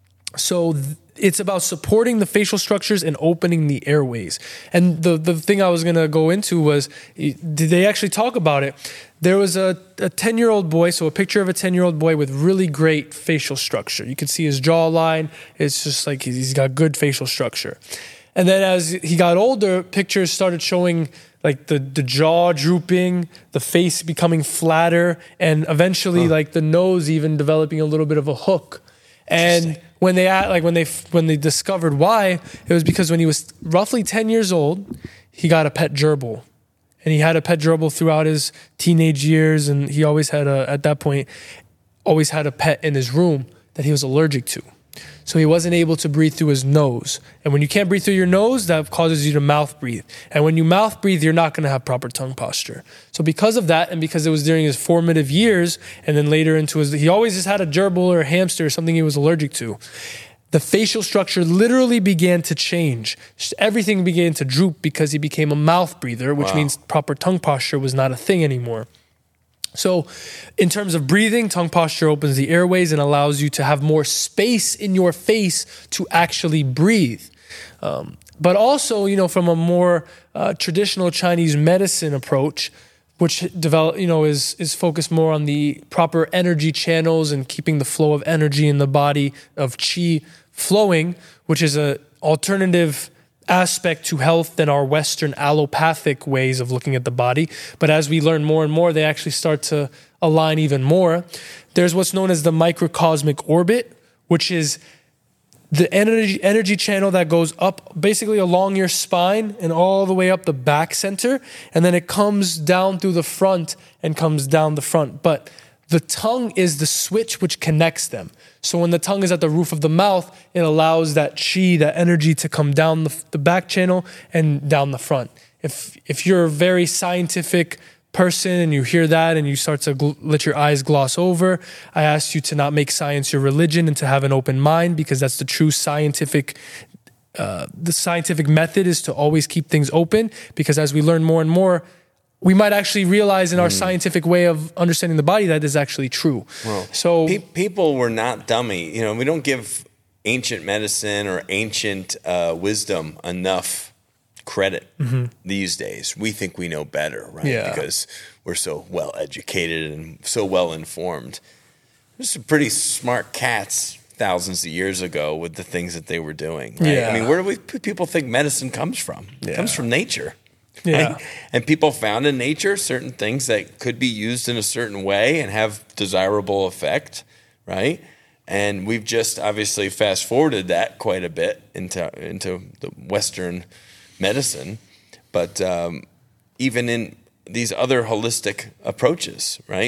it's about supporting the facial structures and opening the airways. And the thing I was going to go into was, did they actually talk about it? There was a 10-year-old boy, so a picture of a 10-year-old boy with really great facial structure. You can see his jawline. It's just like he's got good facial structure. And then as he got older, pictures started showing like the jaw drooping, the face becoming flatter, and eventually like the nose even developing a little bit of a hook. And when they discovered why, it was because when he was roughly 10 years old, he got a pet gerbil. And he had a pet gerbil throughout his teenage years, and he always had a pet in his room that he was allergic to. So he wasn't able to breathe through his nose. And when you can't breathe through your nose, that causes you to mouth breathe. And when you mouth breathe, you're not going to have proper tongue posture. So because of that, and because it was during his formative years, and then later he always just had a gerbil or a hamster or something he was allergic to, the facial structure literally began to change. Everything began to droop because he became a mouth breather, which means proper tongue posture was not a thing anymore. So in terms of breathing, tongue posture opens the airways and allows you to have more space in your face to actually breathe. But also, from a more traditional Chinese medicine approach, which is focused more on the proper energy channels and keeping the flow of energy in the body, of qi flowing, which is an alternative aspect to health than our Western allopathic ways of looking at the body. But as we learn more and more, they actually start to align even more. There's what's known as the microcosmic orbit, which is the energy channel that goes up basically along your spine and all the way up the back center. And then it comes down through the front and comes down the front. But the tongue is the switch which connects them. So when the tongue is at the roof of the mouth, it allows that qi, that energy, to come down the back channel and down the front. If you're a very scientific person and you hear that and you start to let your eyes gloss over, I ask you to not make science your religion and to have an open mind, because that's the true scientific the scientific method is to always keep things open, because as we learn more and more, we might actually realize in our scientific way of understanding the body that is actually true. Well, so people were not dummy. We don't give ancient medicine or ancient wisdom enough credit these days. We think we know better, right? Yeah. Because we're so well educated and so well informed. There's some pretty smart cats thousands of years ago with the things that they were doing, right? Yeah. I mean, where do people think medicine comes from? It comes from nature. Yeah. Right? And people found in nature certain things that could be used in a certain way and have desirable effect, right? And we've just obviously fast forwarded that quite a bit into the Western medicine, but even in these other holistic approaches, right?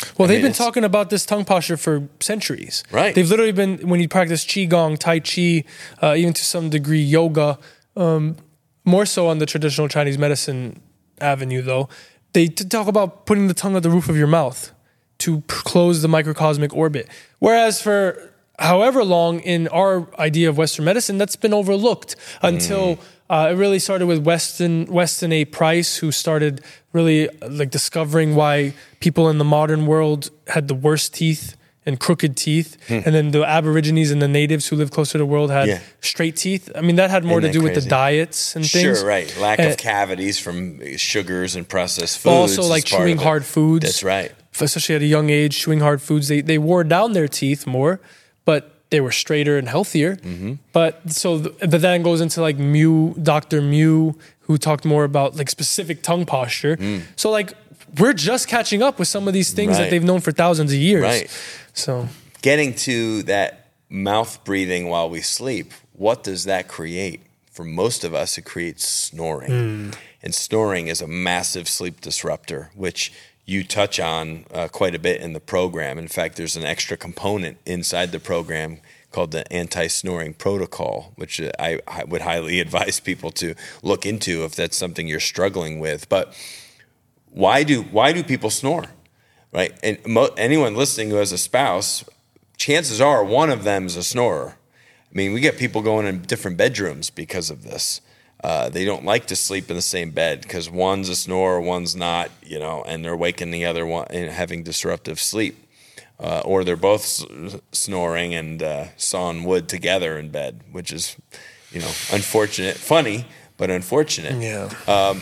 Well, they've been talking about this tongue posture for centuries. Right. They've literally been, when you practice Qigong, Tai Chi, even to some degree yoga, more so on the traditional Chinese medicine avenue, though, they talk about putting the tongue at the roof of your mouth to close the microcosmic orbit. Whereas for however long in our idea of Western medicine, that's been overlooked until it really started with Weston A. Price, who started really like discovering why people in the modern world had the worst teeth and crooked teeth. And then the Aborigines and the natives who lived closer to the world had straight teeth. I mean, that had more to do with the diets and things. Sure, right. Lack of cavities from sugars and processed foods. Also, like chewing hard foods. That's right. Especially at a young age, chewing hard foods, they wore down their teeth more, but they were straighter and healthier. But then goes into like Dr. Mew, who talked more about like specific tongue posture. So like we're just catching up with some of these things that they've known for thousands of years. Right. So getting to that mouth breathing while we sleep, what does that create? For most of us, it creates snoring. And snoring is a massive sleep disruptor, which you touch on quite a bit in the program. In fact, there's an extra component inside the program called the anti-snoring protocol, which I would highly advise people to look into if that's something you're struggling with. But why do people snore, right? And anyone listening who has a spouse, chances are one of them is a snorer. I mean, we get people going in different bedrooms because of this. They don't like to sleep in the same bed because one's a snorer, one's not, and they're waking the other one and having disruptive sleep. Or they're both snoring and sawing wood together in bed, which is, unfortunate. Funny, but unfortunate. Yeah.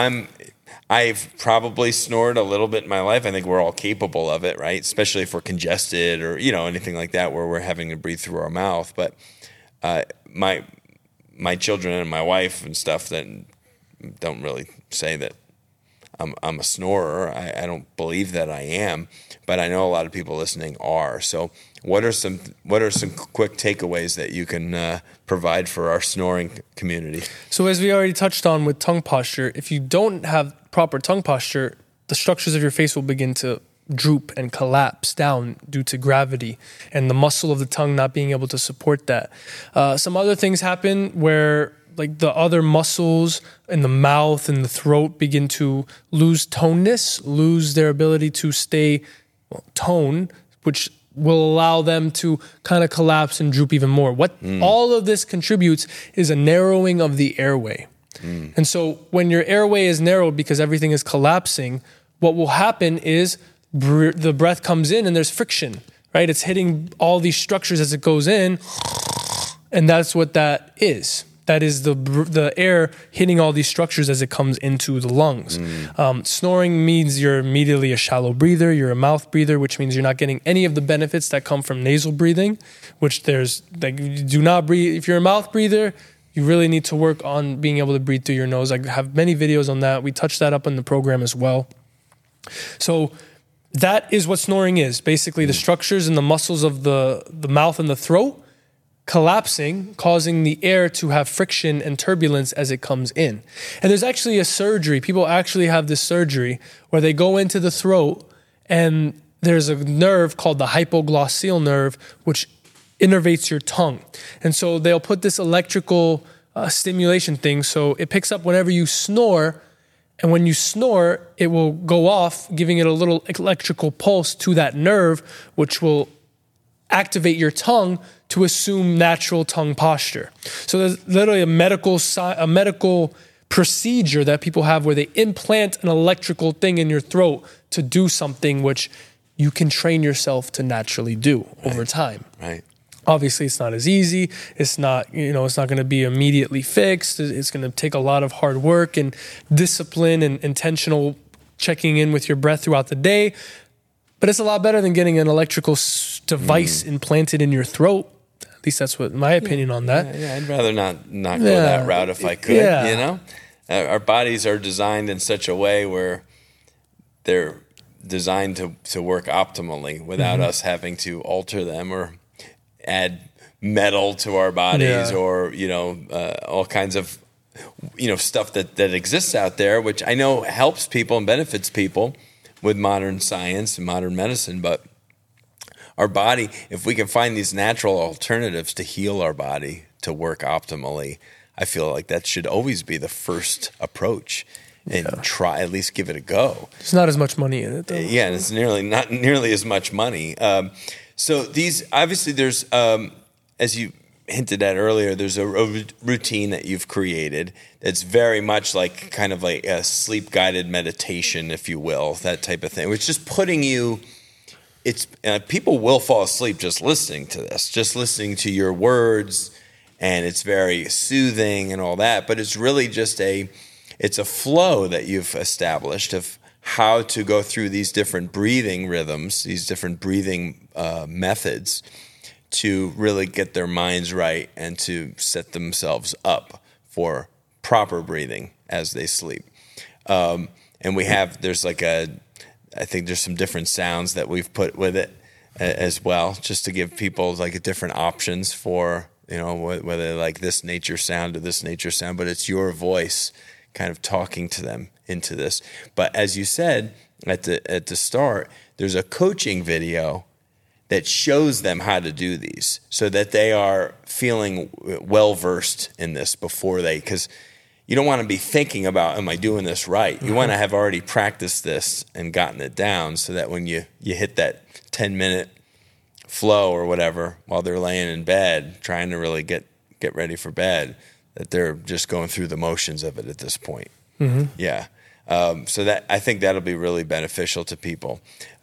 I've probably snored a little bit in my life. I think we're all capable of it, right? Especially if we're congested or, anything like that where we're having to breathe through our mouth. But my children and my wife and stuff that don't really say that I'm a snorer. I don't believe that I am, but I know a lot of people listening are. So what are some quick takeaways that you can provide for our snoring community? So as we already touched on with tongue posture, if you don't have proper tongue posture, the structures of your face will begin to droop and collapse down due to gravity and the muscle of the tongue not being able to support that. Some other things happen where like the other muscles in the mouth and the throat begin to lose toneness, lose their ability to stay tone, which will allow them to kind of collapse and droop even more. What all of this contributes is a narrowing of the airway. And so when your airway is narrowed because everything is collapsing, what will happen is the breath comes in and there's friction, right? It's hitting all these structures as it goes in, and that's what that is. That is the air hitting all these structures as it comes into the lungs. Snoring means you're immediately a shallow breather, you're a mouth breather, which means you're not getting any of the benefits that come from nasal breathing, which there's, like, you do not breathe. If you're a mouth breather, you really need to work on being able to breathe through your nose. I have many videos on that. We touched that up in the program as well. So that is what snoring is. Basically, the structures and the muscles of the mouth and the throat collapsing, causing the air to have friction and turbulence as it comes in. And there's actually a surgery. People actually have this surgery where they go into the throat and there's a nerve called the hypoglossal nerve, which innervates your tongue. And so they'll put this electrical stimulation thing. So it picks up whenever you snore. And when you snore, it will go off, giving it a little electrical pulse to that nerve, which will activate your tongue to assume natural tongue posture. So there's literally a medical procedure that people have where they implant an electrical thing in your throat to do something which you can train yourself to naturally do over time. Right. Obviously, it's not as easy. It's not, it's not going to be immediately fixed. It's going to take a lot of hard work and discipline and intentional checking in with your breath throughout the day. But it's a lot better than getting an electrical device implanted in your throat. At least that's what my opinion on that. Yeah, I'd rather not go that route if I could. Yeah. Our bodies are designed in such a way where they're designed to work optimally without us having to alter them or add metal to our bodies or, all kinds of, stuff that exists out there, which I know helps people and benefits people with modern science and modern medicine, but our body, if we can find these natural alternatives to heal our body to work optimally, I feel like that should always be the first approach, and try, at least give it a go. There's not as much money in it, though. Yeah, and it's not nearly as much money. So these, obviously there's, as you hinted at earlier, there's a routine that you've created that's very much like kind of like a sleep guided meditation, if you will, that type of thing, which is putting you, it's people will fall asleep just listening to this, just listening to your words, and it's very soothing and all that, but it's really just it's a flow that you've established of how to go through these different breathing rhythms, these different breathing methods to really get their minds right and to set themselves up for proper breathing as they sleep. And I think there's some different sounds that we've put with it as well, just to give people like different options for, whether like this nature sound or this nature sound, but it's your voice kind of talking to them into this. But as you said at the start, there's a coaching video that shows them how to do these so that they are feeling well-versed in this before because you don't want to be thinking about, am I doing this right? You want to have already practiced this and gotten it down so that when you hit that 10-minute flow or whatever while they're laying in bed trying to really get ready for bed, that they're just going through the motions of it at this point. Mm-hmm. Yeah. So that I think that'll be really beneficial to people.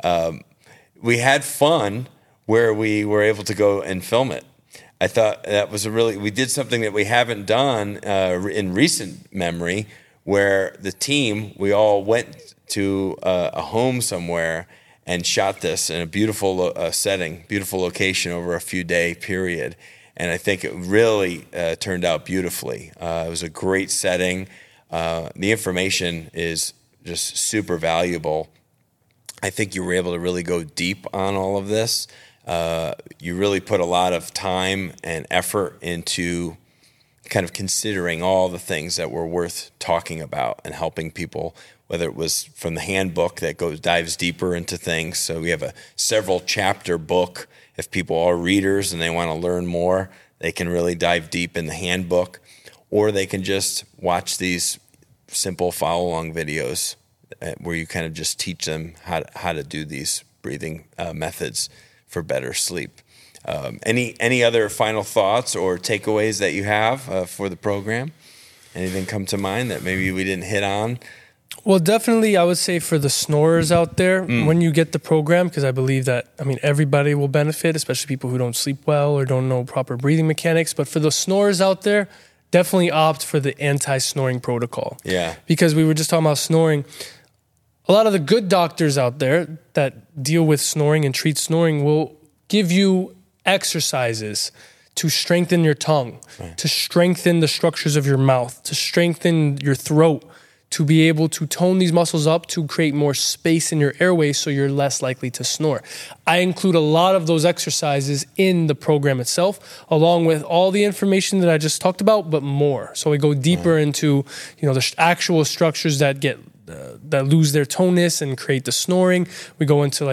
We had fun where we were able to go and film it. I thought that was we did something that we haven't done in recent memory, where the team, we all went to a home somewhere and shot this in a beautiful setting, beautiful location over a few-day period. And I think it really turned out beautifully. It was a great setting. The information is just super valuable. I think you were able to really go deep on all of this. You really put a lot of time and effort into kind of considering all the things that were worth talking about and helping people, whether it was from the handbook that dives deeper into things. So we have a several chapter book. If people are readers and they want to learn more, they can really dive deep in the handbook, or they can just watch these simple follow-along videos where you kind of just teach them how to do these breathing methods for better sleep. Any other final thoughts or takeaways that you have for the program? Anything come to mind that maybe we didn't hit on? Well, definitely, I would say for the snorers out there, when you get the program, because I believe that, everybody will benefit, especially people who don't sleep well or don't know proper breathing mechanics. But for the snorers out there, definitely opt for the anti-snoring protocol. Yeah. Because we were just talking about snoring. A lot of the good doctors out there that deal with snoring and treat snoring will give you exercises to strengthen your tongue, to strengthen the structures of your mouth, to strengthen your throat, to be able to tone these muscles up to create more space in your airways so you're less likely to snore. I include a lot of those exercises in the program itself, along with all the information that I just talked about, but more. So we go deeper into, the actual structures that that lose their tonus and create the snoring. We go into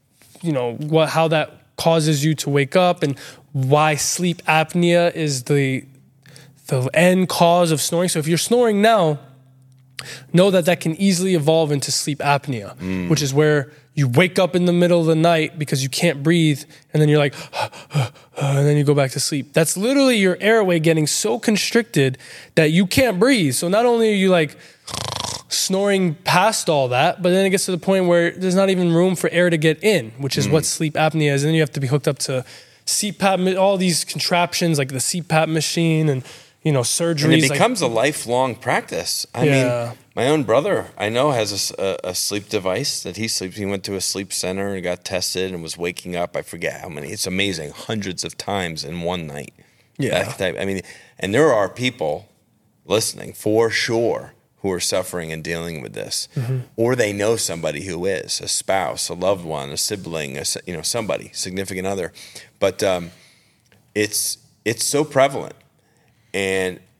how that causes you to wake up and why sleep apnea is the end cause of snoring. So if you're snoring now, know that can easily evolve into sleep apnea, which is where you wake up in the middle of the night because you can't breathe, and then you're like, and then you go back to sleep. That's literally your airway getting so constricted that you can't breathe. So not only are you like snoring past all that, but then it gets to the point where there's not even room for air to get in, which is what sleep apnea is. And then you have to be hooked up to CPAP, all these contraptions like the CPAP machine and surgeries. And it becomes a lifelong practice. I mean, my own brother, I know, has a sleep device that he sleeps. He went to a sleep center and got tested and was waking up. I forget how many. It's amazing. Hundreds of times in one night. Yeah. And there are people listening for sure who are suffering and dealing with this, or they know somebody who is, a spouse, a loved one, a sibling, somebody, significant other. But it's so prevalent. And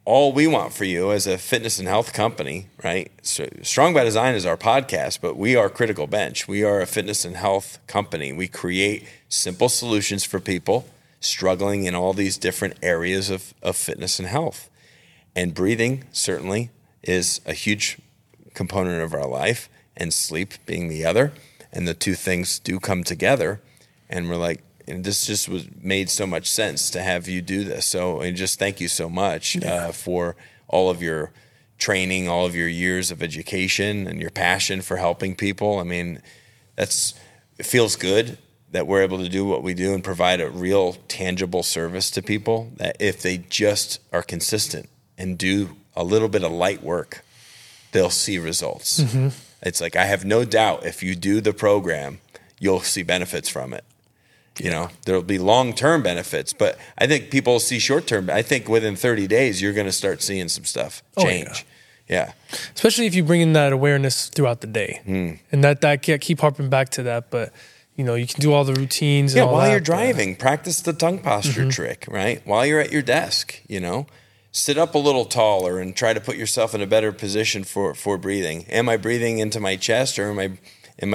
all we want for you as a fitness and health company, right? So Strong by Design is our podcast, but we are Critical Bench. We are a fitness and health company. We create simple solutions for people struggling in all these different areas of fitness and health. And breathing certainly is a huge component of our life, and sleep being the other. And the two things do come together. And we're like, and this just made so much sense to have you do this. So, and just thank you so much for all of your training, all of your years of education, and your passion for helping people. I mean, it feels good that we're able to do what we do and provide a real tangible service to people, that if they just are consistent and do a little bit of light work, they'll see results. Mm-hmm. It's like, I have no doubt if you do the program, you'll see benefits from it. You know, there'll be long-term benefits, but I think people see short-term. I think within 30 days, you're going to start seeing some stuff change. Yeah. Especially if you bring in that awareness throughout the day. And that can't keep harping back to that, but you know, you can do all the routines. And all while that, you're driving, practice the tongue posture trick, right? While you're at your desk, you know, sit up a little taller and try to put yourself in a better position for breathing. Am I breathing into my chest, or am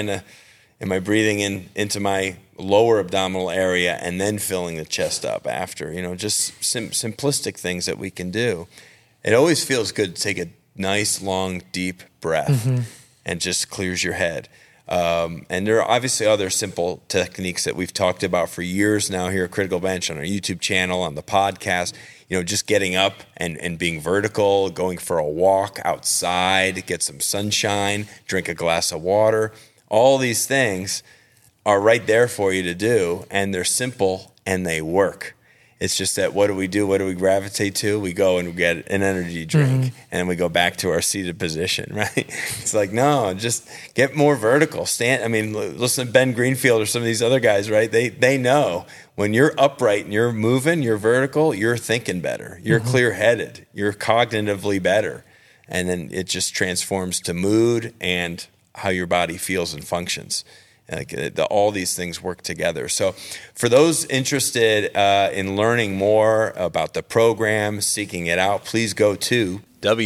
I breathing into my lower abdominal area and then filling the chest up after? You know, just simplistic things that we can do. It always feels good to take a nice, long, deep breath and just clears your head. And there are obviously other simple techniques that we've talked about for years now here at Critical Bench, on our YouTube channel, on the podcast. You know, just getting up and being vertical, going for a walk outside, get some sunshine, drink a glass of water. All these things are right there for you to do, and they're simple and they work. It's just that what do we do? What do we gravitate to? We go and we get an energy drink, and then we go back to our seated position, right? It's like, no, just get more vertical. Listen to Ben Greenfield or some of these other guys, right? They know when you're upright and you're moving, you're vertical, you're thinking better. You're clear-headed. You're cognitively better. And then it just transforms to mood and how your body feels and functions. All these things work together. So for those interested in learning more about the program, seeking it out, please go to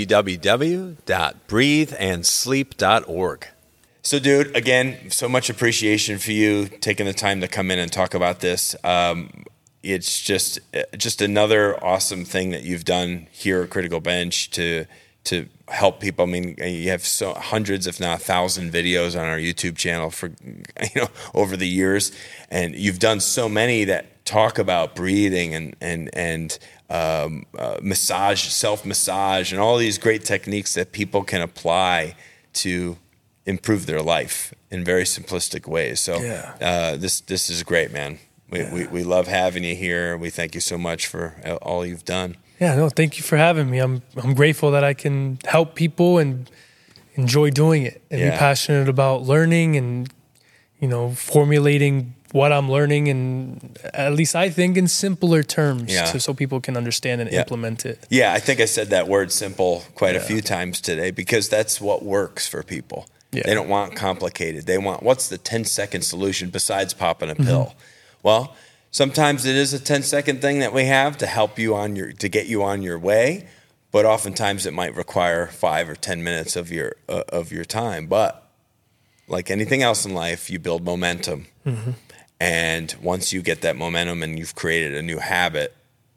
www.breatheandsleep.org. So, dude, again, so much appreciation for you taking the time to come in and talk about this. It's just another awesome thing that you've done here at Critical Bench to help people. I mean, you have hundreds, if not 1,000 videos on our YouTube channel for, over the years. And you've done so many that talk about breathing and massage, self-massage, and all these great techniques that people can apply to improve their life in very simplistic ways. So this is great, man. We love having you here. We thank you so much for all you've done. Yeah, no, thank you for having me. I'm grateful that I can help people and enjoy doing it and be passionate about learning and, formulating what I'm learning, and at least I think in simpler terms so people can understand and implement it. Yeah, I think I said that word simple quite a few times today, because that's what works for people. Yeah. They don't want complicated. They want, what's the 10-second solution besides popping a pill? Well, sometimes it is a 10-second thing that we have to help you to get you on your way, but oftentimes it might require 5 or 10 minutes of your time. But like anything else in life, you build momentum, and once you get that momentum and you've created a new habit,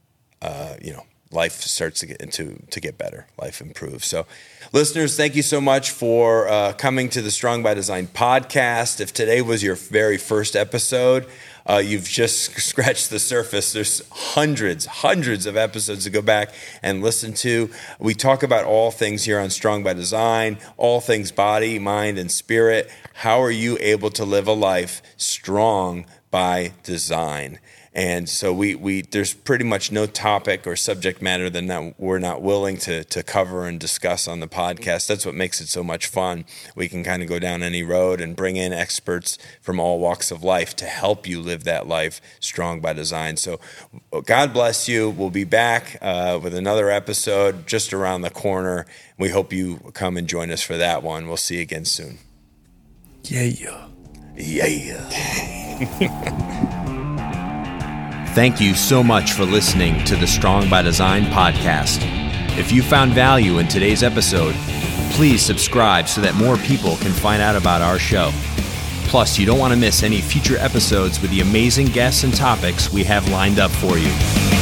life starts to get better. Life improves. So, listeners, thank you so much for coming to the Strong by Design podcast. If today was your very first episode, you've just scratched the surface. There's hundreds of episodes to go back and listen to. We talk about all things here on Strong by Design, all things body, mind, and spirit. How are you able to live a life strong by design? And so there's pretty much no topic or subject matter that we're not willing to cover and discuss on the podcast. That's what makes it so much fun. We can kind of go down any road and bring in experts from all walks of life to help you live that life strong by design. So God bless you. We'll be back with another episode just around the corner. We hope you come and join us for that one. We'll see you again soon. Yeah. Thank you so much for listening to the Strong by Design podcast. If you found value in today's episode, please subscribe so that more people can find out about our show. Plus, you don't want to miss any future episodes with the amazing guests and topics we have lined up for you.